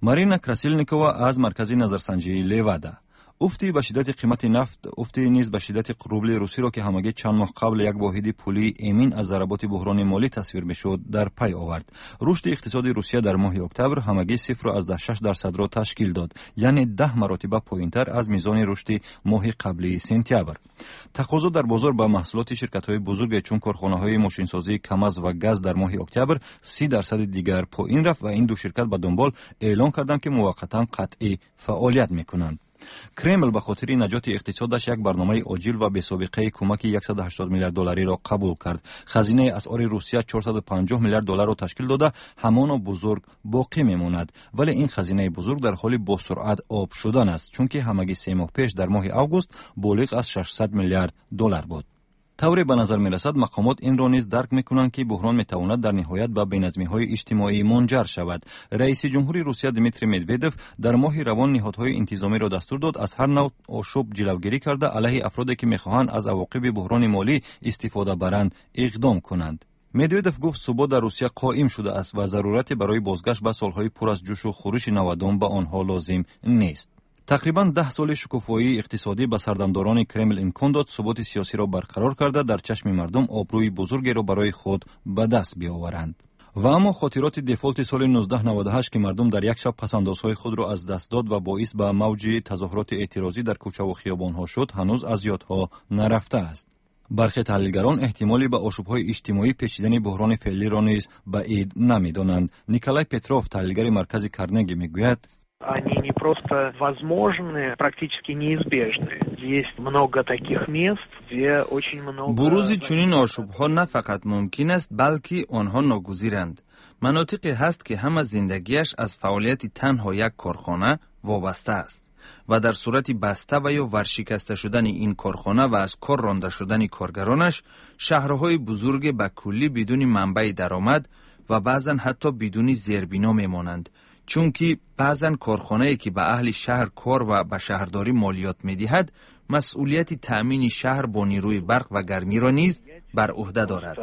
марина красильникова аз маркази назарсанҷии левада: افتی به شدت قیمت نفت، افتی نیز به شدت روبل روسی را که همگی چند ماه قبل یک واحد پولی امین از ضربات بحران مالی تصویر میشد در پی آورد. رشد اقتصاد روسیه در ماه اکتبر همگی صفر و از شش درصد را تشکیل داد، یعنی ده مراتب پایینتر از میزان رشد ماه قبلی سپتامبر. تقاضا در بازار به محصولات شرکت‌های بزرگ چون کارخانه‌های ماشینسازی کماز و گاز در ماه اکتبر سی درصد دیگر پایین رفت و این دو شرکت به دنبال اعلام کردند که موقتا قطعی فعالیت می‌کنند. کرمل به خاطر نجات اقتصادش یک برنامه عاجل و بی‌سابقه کمک صد و هشتاد میلیارد دلاری را قبول کرد. خزینه اسعار روسیه چهارصد و پنجاه میلیارد دلار را تشکیل داده همان بزرگ باقی میماند، ولی این خزینه بزرگ در حال با سرعت آب شدن است، چون که همگی سه ماه پیش در ماه آگوست بالغ از ششصد میلیارد دلار بود. طوری به نظر می رسد مقامات این را نیز درک می کنند که بحران می تواند در نهایت به بینظمی های اجتماعی منجر شود. رئیس جمهوری روسیه دمیتری مدودوف در ماه روان نهادهای انتظامی را دستور داد از هر نوع آشوب جلوگیری کرده علیه افرادی که می خواهند از عواقب بحران مالی استفاده برند اقدام کنند. مدودوف گفت ثبات در روسیه قائم شده است و ضرورتی برای بازگشت به سالهای پر از جوش و خروش نوادم به آنها لازم نیست. تقریباً ده سال شکوفایی اقتصادی به سردمداران کرمل امکان داد ثبات سیاسی را برقرار کرده در چشم مردم آبروی بزرگی را برای خود به دست بیاورند. و اما خاطرات دفالت سال نوزده نود و هشت که مردم در یک شب پس‌اندازهای خود را از دست داد و باعث به موج تظاهرات اعتراضی در کوچه و خیابان‌ها شد هنوز از یادها نرفته است. برخی تحلیلگران احتمالی به آشوب‌های اجتماعی پیچیدن بحران فعلی را نیز بعید نمی‌دانند. نیکولای پتروف تحلیلگر مرکز کارنگی میگوید: Они не просто возможны, практически неизбежны. Есть много таких мест, где очень много... بروز چنین آشوب‌ها نه فقط ممکن است بلکه آنها ناگزیرند. مناطقی هست که همه زندگیش از فعالیت تنها یک کارخانه وابسته است و در صورت بسته و یا ورشکسته شدن این کارخانه و از کار رانده شدن کارگرانش شهرهای بزرگ به کلی بدون منبع درآمد و بعضا حتی بدون زیربنا میمانند، چون که بعضا کارخانه‌ای که به اهل شهر کار و به شهرداری مالیات می‌دهد مسئولیت تأمین شهر با نیروی برق و گرمی را نیز بر عهده دارد.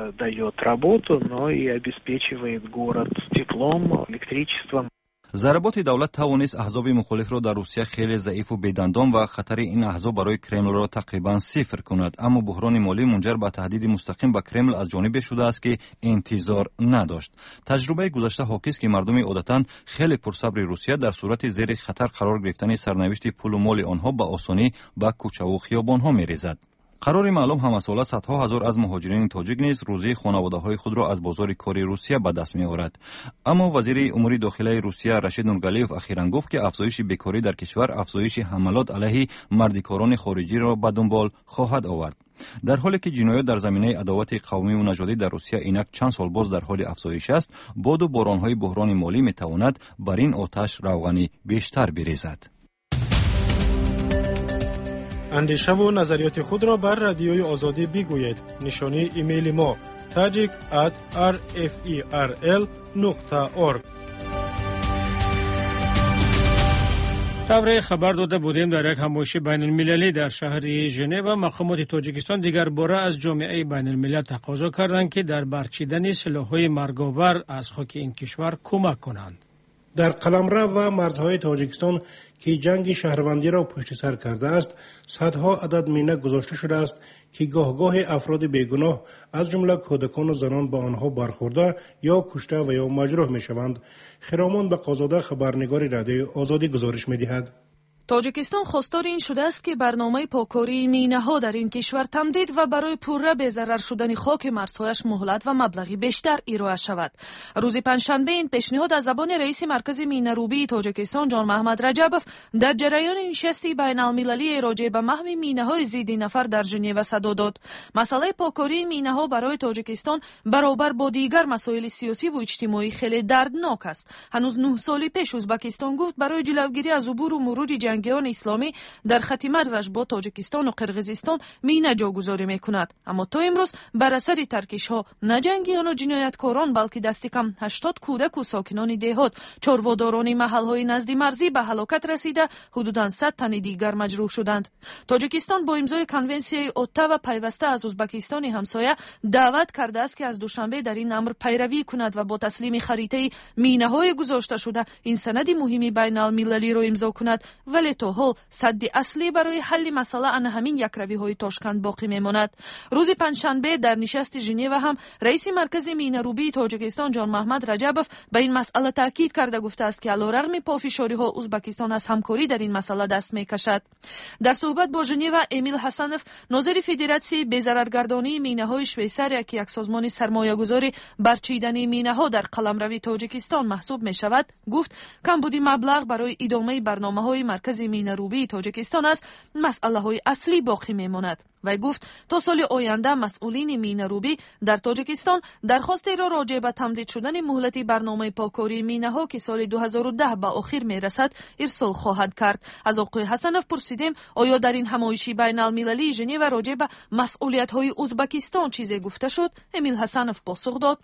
ضربات دولت توانست احزاب مخالف را در روسیه خیلی ضعیف و بی‌دندان و خطر این احزاب برای کرمل را تقریبا صفر کند، اما بحران مالی منجر به تهدید مستقیم به کرمل از جانب شده است که انتظار نداشت. تجربه گذشته حاکی است که مردم عادتاً خیلی پرصبر روسیه در صورت زیر خطر قرار گرفتن سرنوشت پول و مال آنها به آسانی به کوچه و خیابان‌ها می‌ریزد. قرار معلوم همساله صدها هزار از مهاجرین تاجیک نیز روزی خانواده‌های خود را از بازار کاری روسیه به دست می‌آورد. اما وزیر امور داخلی روسیه رشید نورگالیف اخیراً گفت که افزایش بیکاری در کشور افزایش حملات علیه مردکاران خارجی را به دنبال خواهد آورد. در حالی که جنایات در زمینه عداوت قومی و نژادی در روسیه اینک چند سال باز در حال افزایش است، باد و باران‌های بحران مالی می‌تواند بر این آتش روغنی بیشتر بریزد. اندیشه و نظریات خود را بر رادیوی آزادی بگویید. نشانی ایمیل ما tajik at r f e r l نقطه org. طبعا خبر داده بودیم در یک همایش بین المللی در شهر ژنو مقامات تاجیکستان دیگر باره از جامعه بین الملل تقاضا کردند که در برچیدن سلاح‌های مرگاور از خاک این کشور کمک کنند. در قلمرو و مرزهای تاجیکستان که جنگ شهروندی را پشت سر کرده است، صدها عدد مینه گذاشته شده است که گاه گاه افراد بیگناه از جمله کودکان و زنان به آنها برخورده یا کشته و یا مجروح می شوند. خرامان بقازاده خبرنگار رادیوی آزادی گزارش می دهد. تاجیکستان خواستار این شده است که برنامه پاککاری مینه‌ها در این کشور تمدید و برای پوره به ضرر شدن خاک مرزهایش مهلت و مبلغی بیشتر ارائه شود. روز پنجشنبه این پیشنهاد از زبان رئیس مرکز مینه‌روبی تاجیکستان جان محمد رجبوف در جریان نشستی بین المللی راجع به محو مینه‌های ضد نفر در ژنو صدا داد. مسئله پاککاری مینه‌ها برای تاجیکستان برابر با دیگر مسائل سیاسی و اجتماعی خیلی دردناک است. هنوز نه سال پیش ازبکستان گفت برای جلوگیری از عبور و مرور جنگ جنگیان اسلامی در خط مرزش با تاجیکستان و قرقیزستان مینه جاگذاری میکند. اما تا امروز بر اثر ترکش ها نه جنگیان و جنایتکاران بلکه دست کم هشتاد کودک و ساکنان دهات، چارواداران محل های نزد مرزی به هلاکت رسیده، حدوداً صد تن دیگر مجروح شدند. تاجیکستان با امضای کنونسیای اوتاوا پیوسته از ازبکستان همسایه دعوت کرده است که از دوشنبه در این امر پیروی کند و با تسلیم خریطه مینه‌های گذاشته شده این سند مهمی بین المللی را امضا کند، ولی تا حال سد اصلی برای حل مسئله ان همین یکروی‌های تاشکند باقی میماند. روز پنجشنبه در نشست ژنو هم رئیس مرکز مینه‌روبی تاجیکستان جان محمد رجبوف به این مسئله تاکید کرده گفته است که علیرغم پافشاری‌ها ازبکستان از همکاری در این مسئله دست می‌کشد. در صحبت با ژنو امیل حسنوف ناظر فدراسیون بی‌ضررگردانی مینه‌های شویساریا که یک سازمان سرمایه‌گذاری برچیدن مینه‌ها در قلمرو تاجیکستان محسوب می‌شود گفت کمبودی مبلغ برای ادامه برنامه‌های مرکز مینه‌روبی تاجیکستان است مسئله‌های اصلی باقی می‌ماند. و گفت تا سال آینده مسئولین مینه‌روبی در تاجیکستان درخواستی را راجع به تمدید شدن مهلت برنامه پاکاری مینه‌ها که سال دو هزار و ده به آخر میرسد ارسال خواهد کرد. از آقای حسنوف پرسیدیم آیا در این همایشی بین المللی ژنو راجع به مسئولیت‌های ازبکستان چیزی گفته شد؟ امیل حسنوف پاسخ داد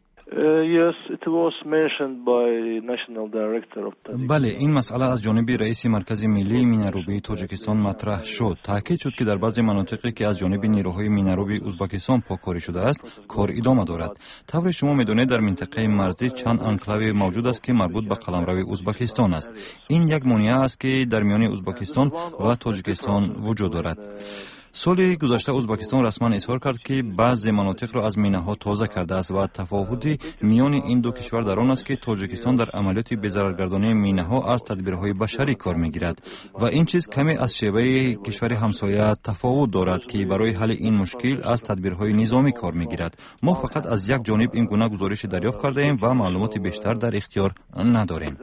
بله، این مسئله از جانب رئیس مرکز ملی مینه‌روبی تاجیکستان مطرح شد. تاکید شد که در بعضی مناطقی که از جانب نیروهای مینه‌روبی ازبکستان پاککاری شده است کار ادامه دارد. طور شما می‌دانید در منطقه مرزی چند انکلاو موجود است که مربوط به قلمرو ازبکستان است. این یک مانع است که در میان ازبکستان و تاجیکستان وجود دارد. سال گذشته ازبکستان رسما اظهار کرد که بعضی مناطق را از مینه‌ها تازه کرده است و تفاوتی میان این دو کشور در آن است که تاجیکستان در عملیات بی‌ضررگردانی مینه‌ها از تدبیرهای بشری کار می‌گیرد و این چیز کمی از شیوه کشور همسایه تفاوت دارد که برای حل این مشکل از تدبیرهای نظامی کار می‌گیرد. ما فقط از یک جانب این گونه گزارش دریافت کرده ایم و معلومات بیشتر در اختیار نداریم.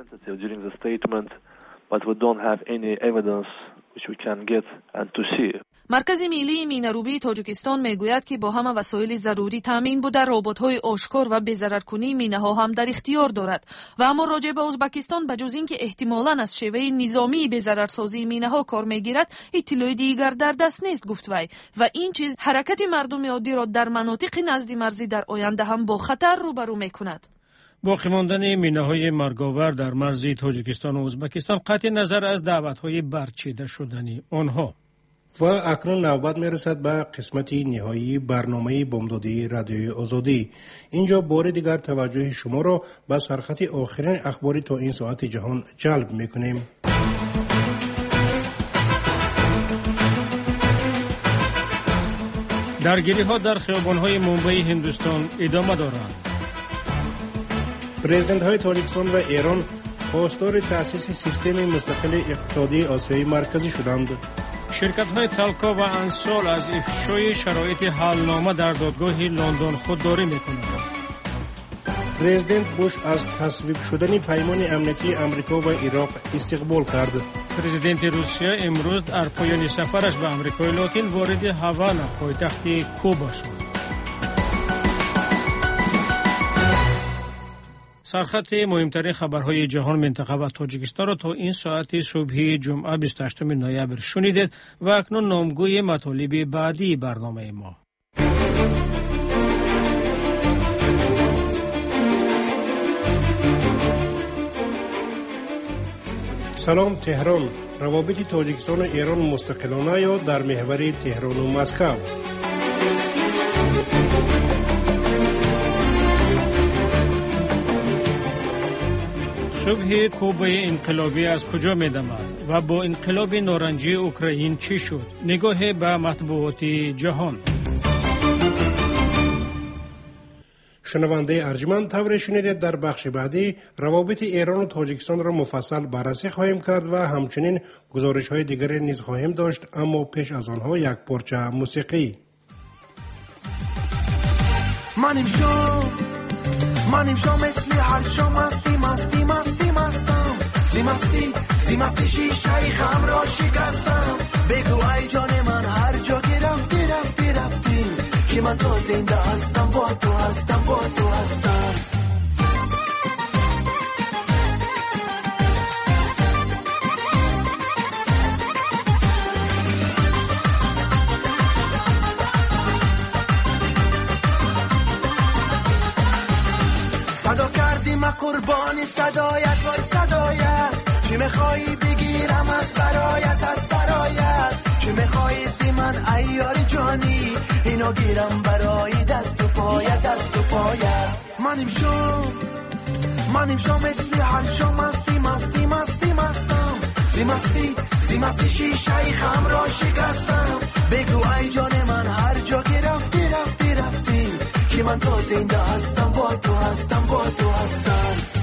مرکز ملی مینه‌روبی تاجیکستان میگوید که با همه وسایل ضروری تامین بوده ربات‌های آشکار و بی‌ضررکنی مینه‌ها هم در اختیار دارد و اما راجع به ازبکستان بجز اینکه احتمالاً از شیوه نظامی بی‌ضررسازی مینه‌ها کار میگیرد اطلاع دیگر در دست نیست گفت وی و این چیز حرکت مردم عادی را در مناطق نزد مرزی در آینده هم با خطر روبرو میکند. باقی ماندن مینه‌های مرگاور در مرز تاجیکستان و ازبکستان قطع نظر از دعوت‌های برچیده شدنی آنها. و اکنون نوبت میرسد به قسمت نهایی برنامه بامدادی رادیوی آزادی. اینجا بار دیگر توجه شما را به سرخط آخرین اخباری تا این ساعت جهان جلب میکنیم. درگیری‌ها در خیابان‌های مومبای هندوستان ادامه دارند. پرزیدنت های تاجیکستان و ایران خواستار تأسیس سیستم مستقل اقتصادی آسیای مرکزی شدند. شرکت‌های تالکو و انسول از افشای شرایط حلنامه در دادگاه لندن خودداری می‌کنند. پرزیدنت بوش از تصویب شدن پیمان امنیتی امریکا و عراق استقبال کرد. پرزیدنت روسیه امروز در پایان سفرش به آمریکای لاتین وارد هاوانا پایتخت کوبا شد. سرخط مهمترین خبرهای جهان منطقه و تاجیکستان را تا این ساعت صبحی جمعه بیست و هشتم نوامبر شنیدید و اکنون نامگوی مطالب بعدی برنامه ما. سلام تهران. روابط تاجیکستان و ایران مستقلانه یا در محور تهران و مسکو؟ صبح کوبای انقلابی از کجا می دمد و با انقلاب نارنجی اوکراین چی شد؟ نگاه به مطبوعات جهان. شنونده ارجمند، طور شنیدید در بخش بعدی روابط ایران و تاجیکستان را مفصل بررسی خواهیم کرد و همچنین گزارش های دیگر نیز خواهیم داشت، اما پیش از آنها یک پارچه موسیقی. منیم شو منیم شو مثل هر شو مستی مستی مستی مستم سی مستی سی مستی شیشه ای خم را شکستم. بگو ای جان من هر جا که رفتی رفتی رفتی که من تو زنده هستم با تو هستم با تو هستم. قربانی صدایت وای صدایت چی میخوایی بگیرم از برایت از برایت چی میخوایی زی من ایاری جانی اینو گیرم برای دست و پایت دست و پایت منیم شو منیم شو مثل هر شو مستی مستی مستی مستم زی مستی زی مستی شیشه ای خم را شکستم بگو ای جان من هر جا که رفتی رفتی رفتی که من تو زنده هستم با تو هستم با تو هستم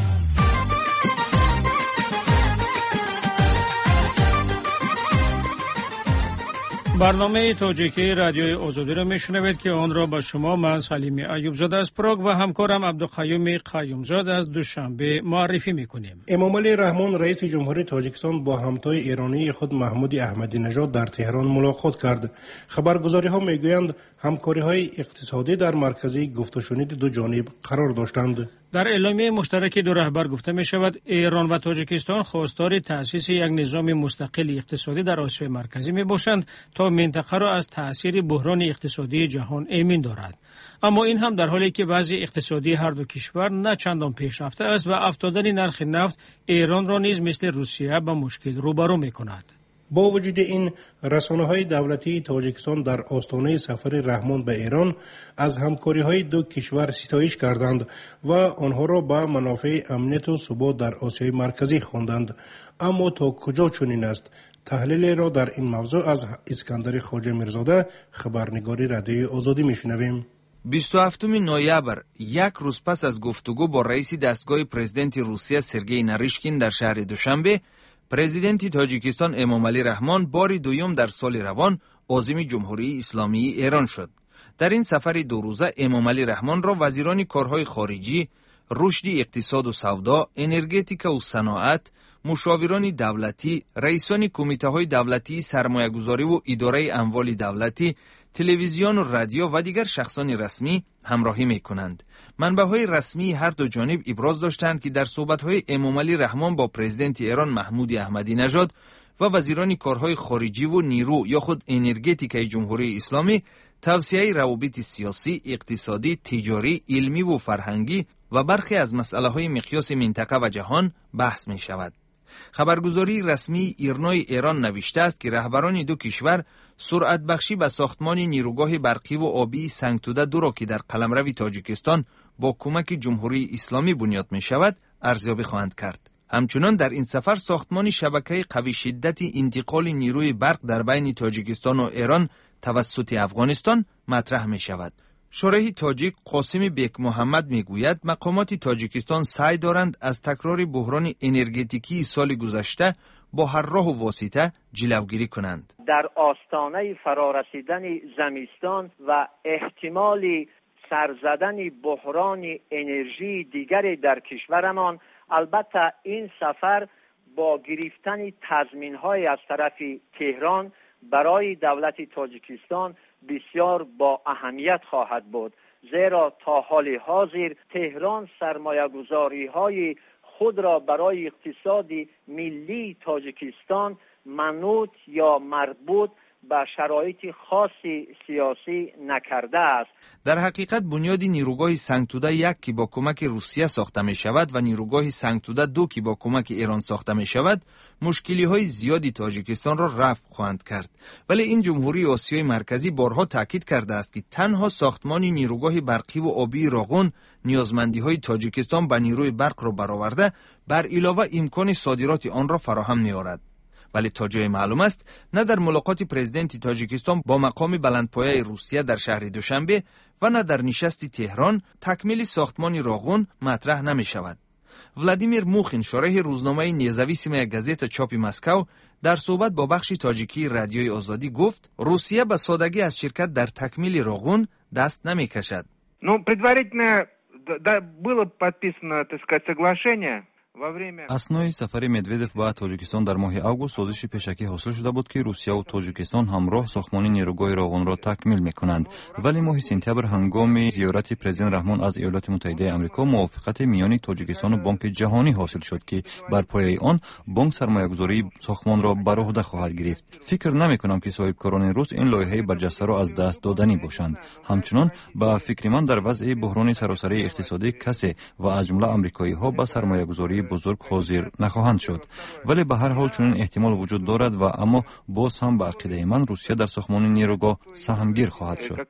برنامه تاجیکی رادیوی آزادی را میشنوید که آن را به شما من سلیمی ایوبزاده از پراگ و همکارم عبدالقیوم قیومزاد از دوشنبه معرفی میکنیم. امامعلی رحمان رئیس جمهوری تاجیکستان با همتای ایرانی خود محمود احمدی نژاد در تهران ملاقات کرد. خبرگزاری ها میگویند همکاری های اقتصادی در مرکزی گفت و شنید دو جانب قرار داشتند. در اعلامیه مشترک دو رهبر گفته می شود ایران و تاجیکستان خواستار تأسیس یک نظام مستقل اقتصادی در آسیای مرکزی می باشند تا منطقه را از تأثیر بحران اقتصادی جهان ایمن دارد. اما این هم در حالی که وضع اقتصادی هر دو کشور نه چندان پیشرفته است و افتادن نرخ نفت ایران را نیز مثل روسیه به مشکل روبرو می کند. با وجود این رسانه‌های دولتی تاجیکستان در آستانه سفر رحمان به ایران از همکاری‌های دو کشور ستایش کردند و آنها را به منافع امنیت و ثبات در آسیای مرکزی خواندند. اما تا کجا چنین است؟ تحلیل را در این موضوع از اسکندر خواجه میرزاده خبرنگاری رادیوی آزادی میشنویم. بیست و هفتم نوامبر یک روز پس از گفتگو با رئیس دستگاه پرزیدنت روسیه سرگئی ناریشکین در شهر دوشنبه، پرزیدنت تاجیکستان امامعلی رحمان بار دوم در سال روان عازم جمهوری اسلامی ایران شد. در این سفر دو روزه امامعلی رحمان را وزیران کارهای خارجی، رشد اقتصاد و سودا، انرژتیکا و صنعت، مشاوران دولتی، رئیسان کمیته‌های دولتی سرمایه‌گذاری و اداره اموال دولتی، تلویزیون و رادیو و دیگر شخصان رسمی همراهی می‌کنند. منبع‌های رسمی هر دو جانب ابراز داشتند که در صحبت‌های امامعلی رحمان با پرزیدنت ایران محمود احمدی نژاد و وزیران کارهای خارجی و نیرو یا خود انرژتیکای جمهوری اسلامی توسعه روابط سیاسی، اقتصادی، تجاری، علمی و فرهنگی و برخی از مسائل‌های مقیاس منطقه و جهان بحث می‌شود. خبرگزاری رسمی ایرنای ایران نوشته است که رهبران دو کشور سرعت بخشی به ساختمان نیروگاه برقی و آبی سنگتوده دو را که در قلمرو تاجیکستان با کمک جمهوری اسلامی بنیاد می شود ارزیابی خواهند کرد. همچنان در این سفر ساختمان شبکه قوی شدت انتقال نیروی برق در بین تاجیکستان و ایران توسط افغانستان مطرح می شود. شارح تاجیک قاسم بیک محمد میگوید مقامات تاجیکستان سعی دارند از تکرار بحران انرژتیکی سال گذشته با هر راه و واسطه جلوگیری کنند. در آستانه فرارسیدن زمستان و احتمال سرزدن بحران انرژی دیگری در کشورمان، البته این سفر با گرفتن تضمین‌های از طرف تهران برای دولت تاجیکستان بسیار با اهمیت خواهد بود، زیرا تا حال حاضر تهران سرمایه‌گذاری‌های خود را برای اقتصاد ملی تاجیکستان منوط یا مربوط به شرایط خاصی سیاسی نکرده است. در حقیقت بنیاد نیروگاه سنگتوده یک که با کمک روسیه ساخته می شود و نیروگاه سنگتوده دو که با کمک ایران ساخته می شود مشکلی های زیادی تاجیکستان را رفع خواهند کرد. ولی این جمهوری آسیای مرکزی بارها تاکید کرده است که تنها ساختمان نیروگاه برقی و آبی راغون نیازمندی های تاجیکستان به نیروی برق را برآورده بر علاوه امکان صادرات آن را فراهم می آورد. ولی تا جای معلوم است نه در ملاقات پرزیدنت تاجیکستان با مقام بلندپایه روسیه در شهر دوشنبه و نه در نشست تهران تکمیل ساختمان راغون مطرح نمی شود. ولادیمیر موخین شارح روزنامه نیزاویسیمایا گازета چاپ مسکو در صحبت با بخش تاجیکی رادیوی آزادی گفت روسیه به سادگی از شرکت در تکمیل راغون دست نمی کشد. Ну, предварительно было подписано, так сказать, соглашение اسنای سفر مدودف به تاجیکستان در ماه آگوست سازش پیشکی حاصل شده بود که روسیه و تاجیکستان همراه ساختمان نیروگاه راغون را تکمیل میکنند، ولی ماه سپتامبر هنگام زیارت پرزیدنت رحمان از ایالات متحده آمریکا موافقت میان تاجیکستان و بانک جهانی حاصل شد که بر پایه آن بانک سرمایه‌گذاری ساختمان را بر عهده خواهد گرفت. فکر نمیکنم که صاحبکاران روس این لایحه برجسته را از دست دادنی باشند. همچنان به فکر من در وضع بحران سراسری اقتصادی کسی و از جمله آمریکایی ها به سرمایه‌گذاری بزرگ حاضر نخواهند شد، ولی به هر حال چنین احتمال وجود دارد و اما باز هم به عقیده من روسیه در ساختمان نیروگاه سهمگیر خواهد شد.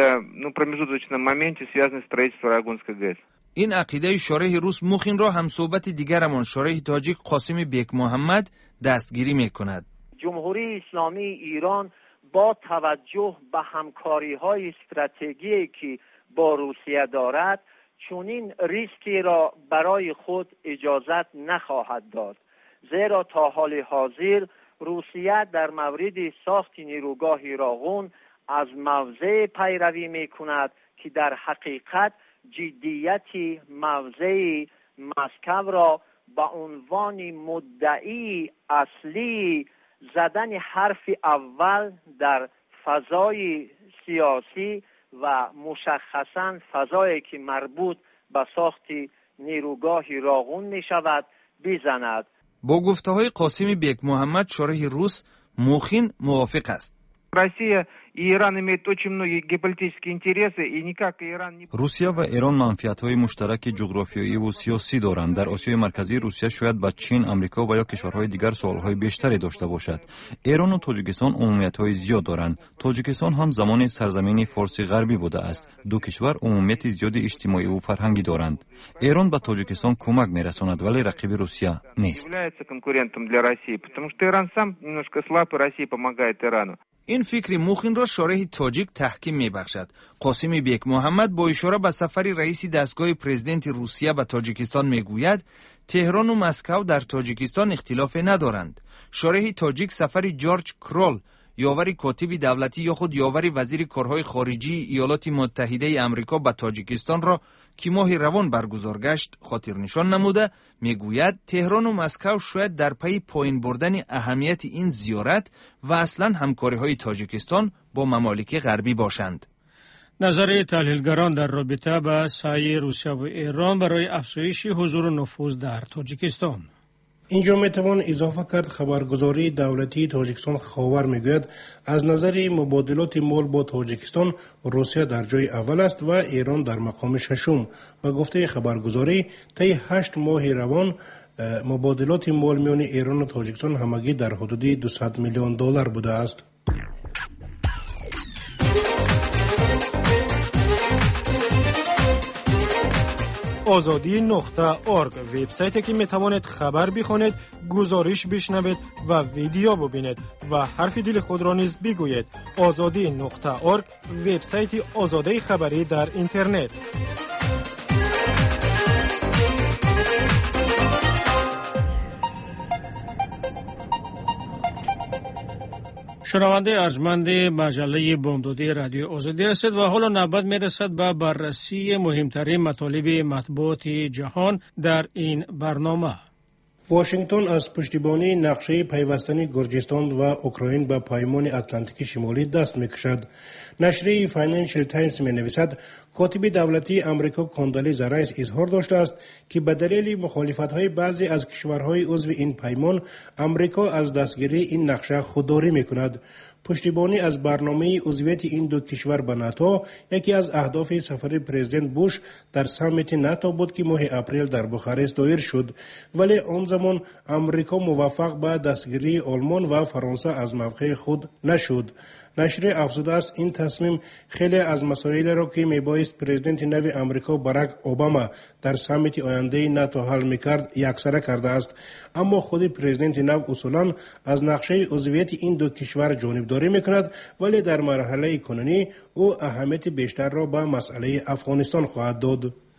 این عقیده شارح روس موخین را هم صحبت دیگرمان شارح تاجیک قاسم بیک محمد دستگیری میکند. جمهوری اسلامی ایران با توجه به همکاری‌های استراتژیکی که با روسیه دارد چنین ریسکی را برای خود اجازت نخواهد داد، زیرا تا حال حاضر روسیه در مورد ساخت نیروگاه راغون از موضع پیروی می کند که در حقیقت جدیت موضع مسکو را به عنوان مدعی اصلی زدن حرف اول در فضای سیاسی و مشخصاً فضایی که مربوط به ساخت نیروگاه راغون می شود بزند. با گفته‌های قاسم بیک محمد شارح روس موخین موافق است. روسیه و ایران منفعت‌های مشترک جغرافیایی و سیاسی دارند. در آسیای مرکزی روسیه شاید با چین، آمریکا و یا کشورهای دیگر سوالهای بیشتری داشته باشد. ایران و تاجیکستان عمومیت‌های زیاد دارند. تاجیکستان هم زمان سرزمین فارسی غربی بوده است. دو کشور عمومیت زیاد اجتماعی و فرهنگی دارند. ایران به تاجیکستان کمک می‌رساند ولی رقیب روسیه نیست. این فکر موخین را شارح تاجیک تحکیم می‌بخشد. قاسم بیک محمد با اشاره به سفر رئیس دستگاه پرزیدنت روسیه به تاجیکستان میگوید تهران و مسکو در تاجیکستان اختلاف ندارند. شارح تاجیک سفر جورج کرول یاور کاتب دولتی یا خود یاور وزیر کارهای خارجی ایالات متحده آمریکا به تاجیکستان را که ماه روان برگزار گشت خاطر نشان نموده میگوید تهران و مسکو شاید در پی پایین بردن اهمیت این زیارت و اصلا همکاری های تاجیکستان با ممالک غربی باشند. نظر تحلیلگران در رابطه با سعی روسیه و ایران برای افزایش حضور و نفوذ در تاجیکستان. اینجا میتوان اضافه کرد خبرگزاری دولتی تاجیکستان خاور میگوید از نظر مبادلات مال با تاجیکستان روسیه در جای اول است و ایران در مقام ششم. و گفته خبرگزاری طی هشت ماه روان مبادلات مال میان ایران و تاجیکستان همگی در حدود دویست میلیون دلار بوده است. آزادی نقطه ارگ وبسایتی که می توانید خبر بخوانید، گزارش بشنوید و ویدیو ببینید و حرف دل خود را نیز بگویید. آزادی نقطه ارگ وبسایت آزاده خبری در اینترنت. شنونده ارجمند مجله بامدادی رادیو آزادی هستید و حالا نوبت میرسد به بررسی مهمترین مطالب مطبوعات جهان در این برنامه. واشنگتن از پشتیبانی نقشه پیوستن گرجستان و اوکراین به پیمان اتلانتیک شمالی دست میکشد. نشریه فاینانشل تایمز می نویسد کاتب دولتی امریکا کاندالیزا رایس اظهار داشته است که به دلیل مخالفت‌های بعضی از کشورهای عضو این پیمان امریکا از دستگیری این نقشه خودداری میکند. پشتیبانی از برنامه عضویت این دو کشور به ناتو یکی از اهداف سفر پرزیدنت بوش در سامیت ناتو بود که ماه اپریل در بخارست دایر شد، ولی آن زمان امریکا موفق به دستگیری آلمان و فرانسه از موقع خود نشد. نشریه افزوده است این تصمیم خیلی از مسائل را که میبایست پرزیدنت نو امریکا باراک اوباما در سامیت آینده ناتو حل میکرد یکسره کرده است، اما خود پرزیدنت نو اصولا از نقشه عضویت این دو کشور جانبداری میکند، ولی در مرحله کنونی او اهمیت بیشتر را به مسئله افغانستان خواهد داد.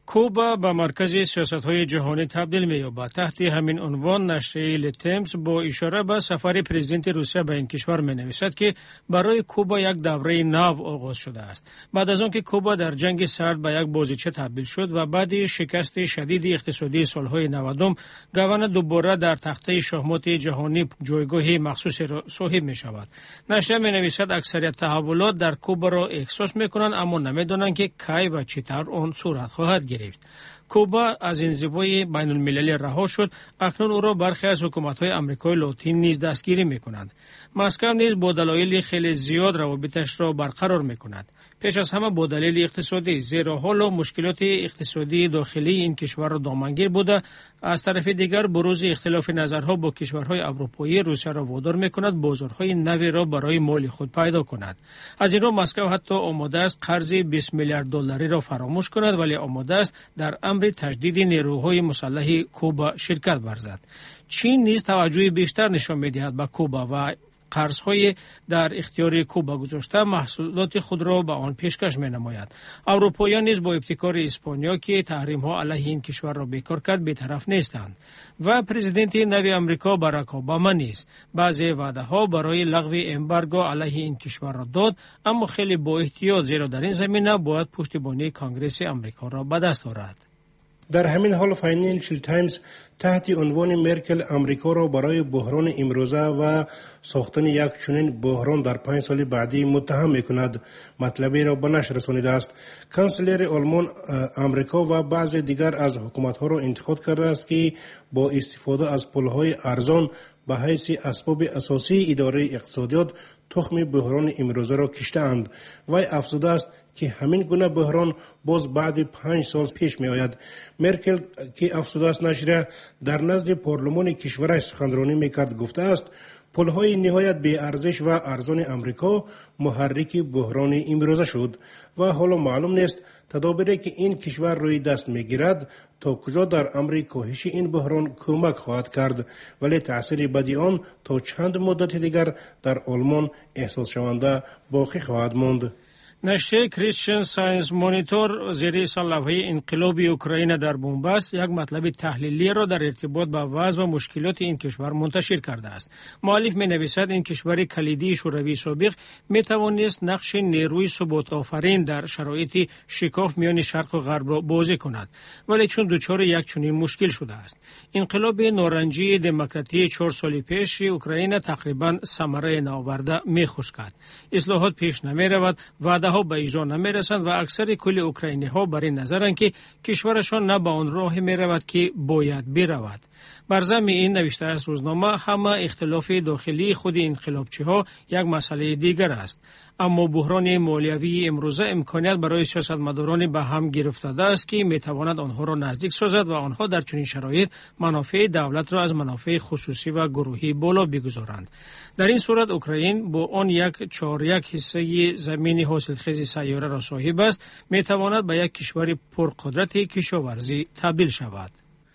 کوبا به مرکز سیاست‌های جهانی تبدیل می‌یابد. تحت همین عنوان نشریه لتمس با اشاره به سفر پرزیدنت روسیه به این کشور می‌نویسد که برای کوبا یک دوره نو آغاز شده است. بعد از آنکه کوبا در جنگ سرد به یک بازیچه تبدیل شد و بعد شکست شدید اقتصادی سال‌های نود گوانه دوباره در تخته شахمات جهانی جایگاه مخصوص را صاحب می‌شود. نشریه می‌نویسد اکثریت تحولات در کوبا را احساس می‌کنند اما نمی‌دانند که کی و چطور آن صورت خواهد گرفت. کوبا از انزوای بین المللی رها شد. اکنون او را برخی از حکومت‌های آمریکای لاتین نیز دستگیری می‌کنند. مسکو نیز با دلایل خیلی زیاد روابطش را برقرار می‌کند. پیش از همه با دلیل اقتصادی، زیرا حالا مشکلات اقتصادی داخلی این کشور را دامنگیر بوده. از طرف دیگر بروز اختلاف نظرها با کشورهای اروپایی روسیه را وادار می‌کند بازارهای نوی را برای مال خود پیدا کند. از این رو مسکو حتی آماده است قرض بیست میلیارد دلاری را فراموش کند، ولی آماده است در امر تجدید نیروهای مسلح کوبا شرکت ورزد. چین نیز توجه بیشتر نشان می‌دهد به کوبا و قرض‌های در اختیار کوبا گذاشته محصولات خود را به آن پیشکش می‌نماید. اروپاییان نیز با ابتکار اسپانیا که تحریم‌ها علیه این کشور را بیکار کرد بی‌طرف نیستند و پرزیدنت نوی آمریکا باراک اوباما نیز بعضی وعده‌ها برای لغو امبارگو علیه این کشور را داد، اما خیلی با احتیاط، زیرا در این زمینه باید پشتیبانی کنگره آمریکا را به دست آورد. در همین حال فاینانشل تایمز تحت عنوان مرکل آمریکا را برای بحران امروزه و ساختن یک چنین بحران در پنج سال بعدی متهم می‌کند مطلبی را به نشر رسانیده است. کانسلر آلمان آمریکا و بعض دیگر از حکومت‌ها را انتقاد کرده است که با استفاده از پول‌های ارزان به حیث اسباب اساسی اداره اقتصادیات تخم بحران امروزه را کشته‌اند. وی افزوده است که همین گونه بحران باز بعد پنج سال پیش می آید. مرکل که افزوده است نشریه در نزد پارلمان کشورش سخنرانی می کرد گفته است پولهای نهایت بی ارزش و ارزان امریکا محرک بحران امروزه شد و حالا معلوم نیست تدابیری که این کشور روی دست می گیرد تا کجا در امر کاهش این بحران کمک خواهد کرد، ولی تأثیر بدی آن تا چند مدت دیگر در آلمان احساس شونده باقی خواهد ماند. نشریه کریستین ساینس مانیتور زیر سال‌های انقلاب اوکراین در بنبست یک مطلب تحلیلی را در ارتباط با وضع و مشکلات این کشور منتشر کرده است. مؤلف می‌نویسد این کشور کلیدی شوروی سابق می‌توانست نقش نیروی ثبات آفرین در شرایط شکاف میان شرق و غرب را بازی کند، ولی چون دچار یک چنین مشکل شده است. انقلاب نارنجی دموکراتی چهار سال پیش اوکراین تقریباً ثمره ناآورده می‌خسکد. اصلاحات پیش نمی‌رود و ها به اجرا نمی رسند و اکثر کل اوکراینی ها بر این نظرند که کشورشان نه به آن راه می رود که باید برود. بر ضمن این نوشته است روزنامه همه اختلاف داخلی خود انقلابچی ها یک مسئله دیگر است، اما بحران مالیوی امروزه امکانیت برای سیاستمداران به هم گرفتاده است که می تواند آنها را نزدیک سازد و آنها در چنین شرایط منافع دولت را از منافع خصوصی و گروهی بالا بگذارند. در این صورت اوکراین با آن یک چهار یک حصه زمین حاصلخیز سیاره را صاحب است، می تواند به یک کشور پرقدرت کشاورزی تبدیل شود.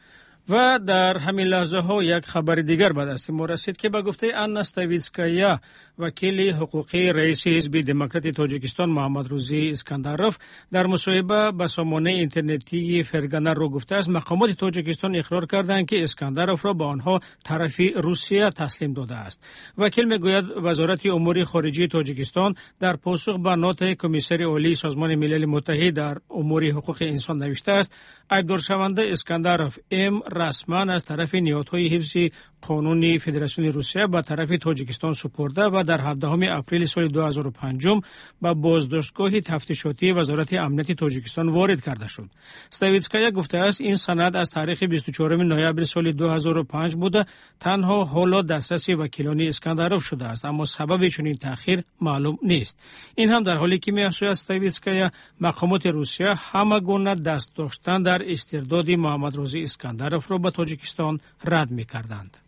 و در همین لحظه ها یک خبر دیگر به دست ما رسید که به گفته آنا ستویتسکایا وکیل حقوقی رئیس حزب دموکرات تاجیکستان محمد روزی اسکندروف در مصاحبه به سامانه اینترنتی فرگانه رو گفته است مقامات تاجیکستان اقرار کردند که اسکندروف را به آنها طرف روسیه تسلیم داده است. وکیل میگوید وزارت امور خارجه تاجیکستان در پاسخ به نوت کمیسر عالی سازمان ملل متحد در امور حقوق انسان نوشته است عیبدار شونده اسکندروف ام رسما از طرف نهادهای حفظ قانون فدراسیون روسیه به طرف تاجیکستان سپرده و در هفدهم اپریل سال دو هزار و پنج به بازداشتگاه تفتیشاتی وزارت امنیت تاجیکستان وارد کرده شد. ستویتسکایا گفته است این سند از تاریخ بیست و چهارم نوامبر سال دو هزار و پنج بوده، تنها حالا دسترس وکیلان اسکندروف شده است، اما سبب چنین تأخیر معلوم نیست. این هم در حالی که می‌افزاید ستویتسکایا مقامات روسیه همه گونه دست داشتن در استرداد محمد روزی اسکندروف را به تاجیکستان رد می‌کردند.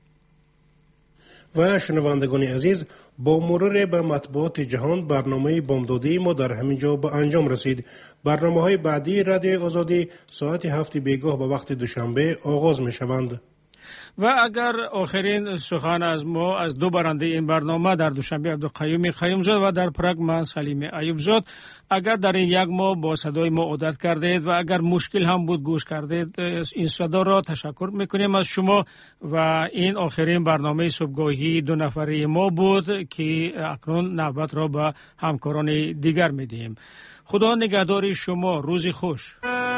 و شنوندگان عزیز، با مرور به مطبوعات جهان برنامه بامدادی ما در همین جا به انجام رسید. برنامه های بعدی رادیو آزادی ساعت هفت بیگاه به وقت دوشنبه آغاز می شوند. و اگر آخرین سخن از ما از دو برنده این برنامه در دوشنبه عبدالقیوم خیومزاد و در پراگ من سلیم ایوبزاد، اگر در این یک ماه با صدای ما عادت کردید و اگر مشکل هم بود گوش کردید، این صدا را تشکر میکنیم از شما. و این آخرین برنامه صبحگاهی دو نفره ما بود که اکنون نوبت را به همکاران دیگر میدیم. خدا نگهدار شما. روزی خوش.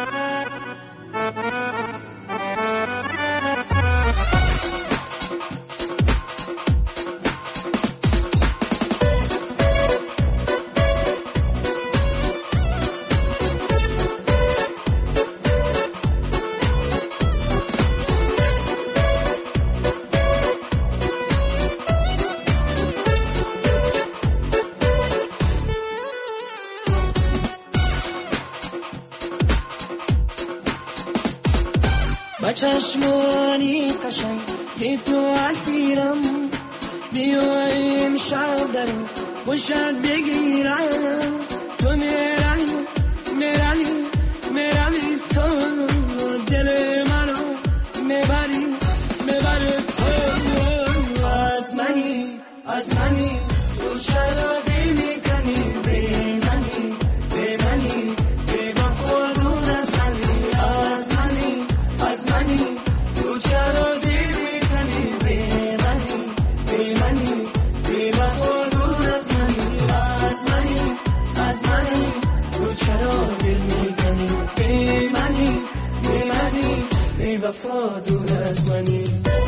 چشمانی قشنگ بی تو اسیرم، بیایم شب درم خوشت بگیرم، تو میرمی میرمی میرمی تو دل منو میبری میبری تو از منی از منی تو چرا دل میکنی بی منی بی منی بی وفا دور از منی از منی از منی تو چرا دل میکنی بی منی بی منی بی وفا دور از منی از منی از منی تو چرا دل میکنی بی منی بی منی بی وفا دور از منی.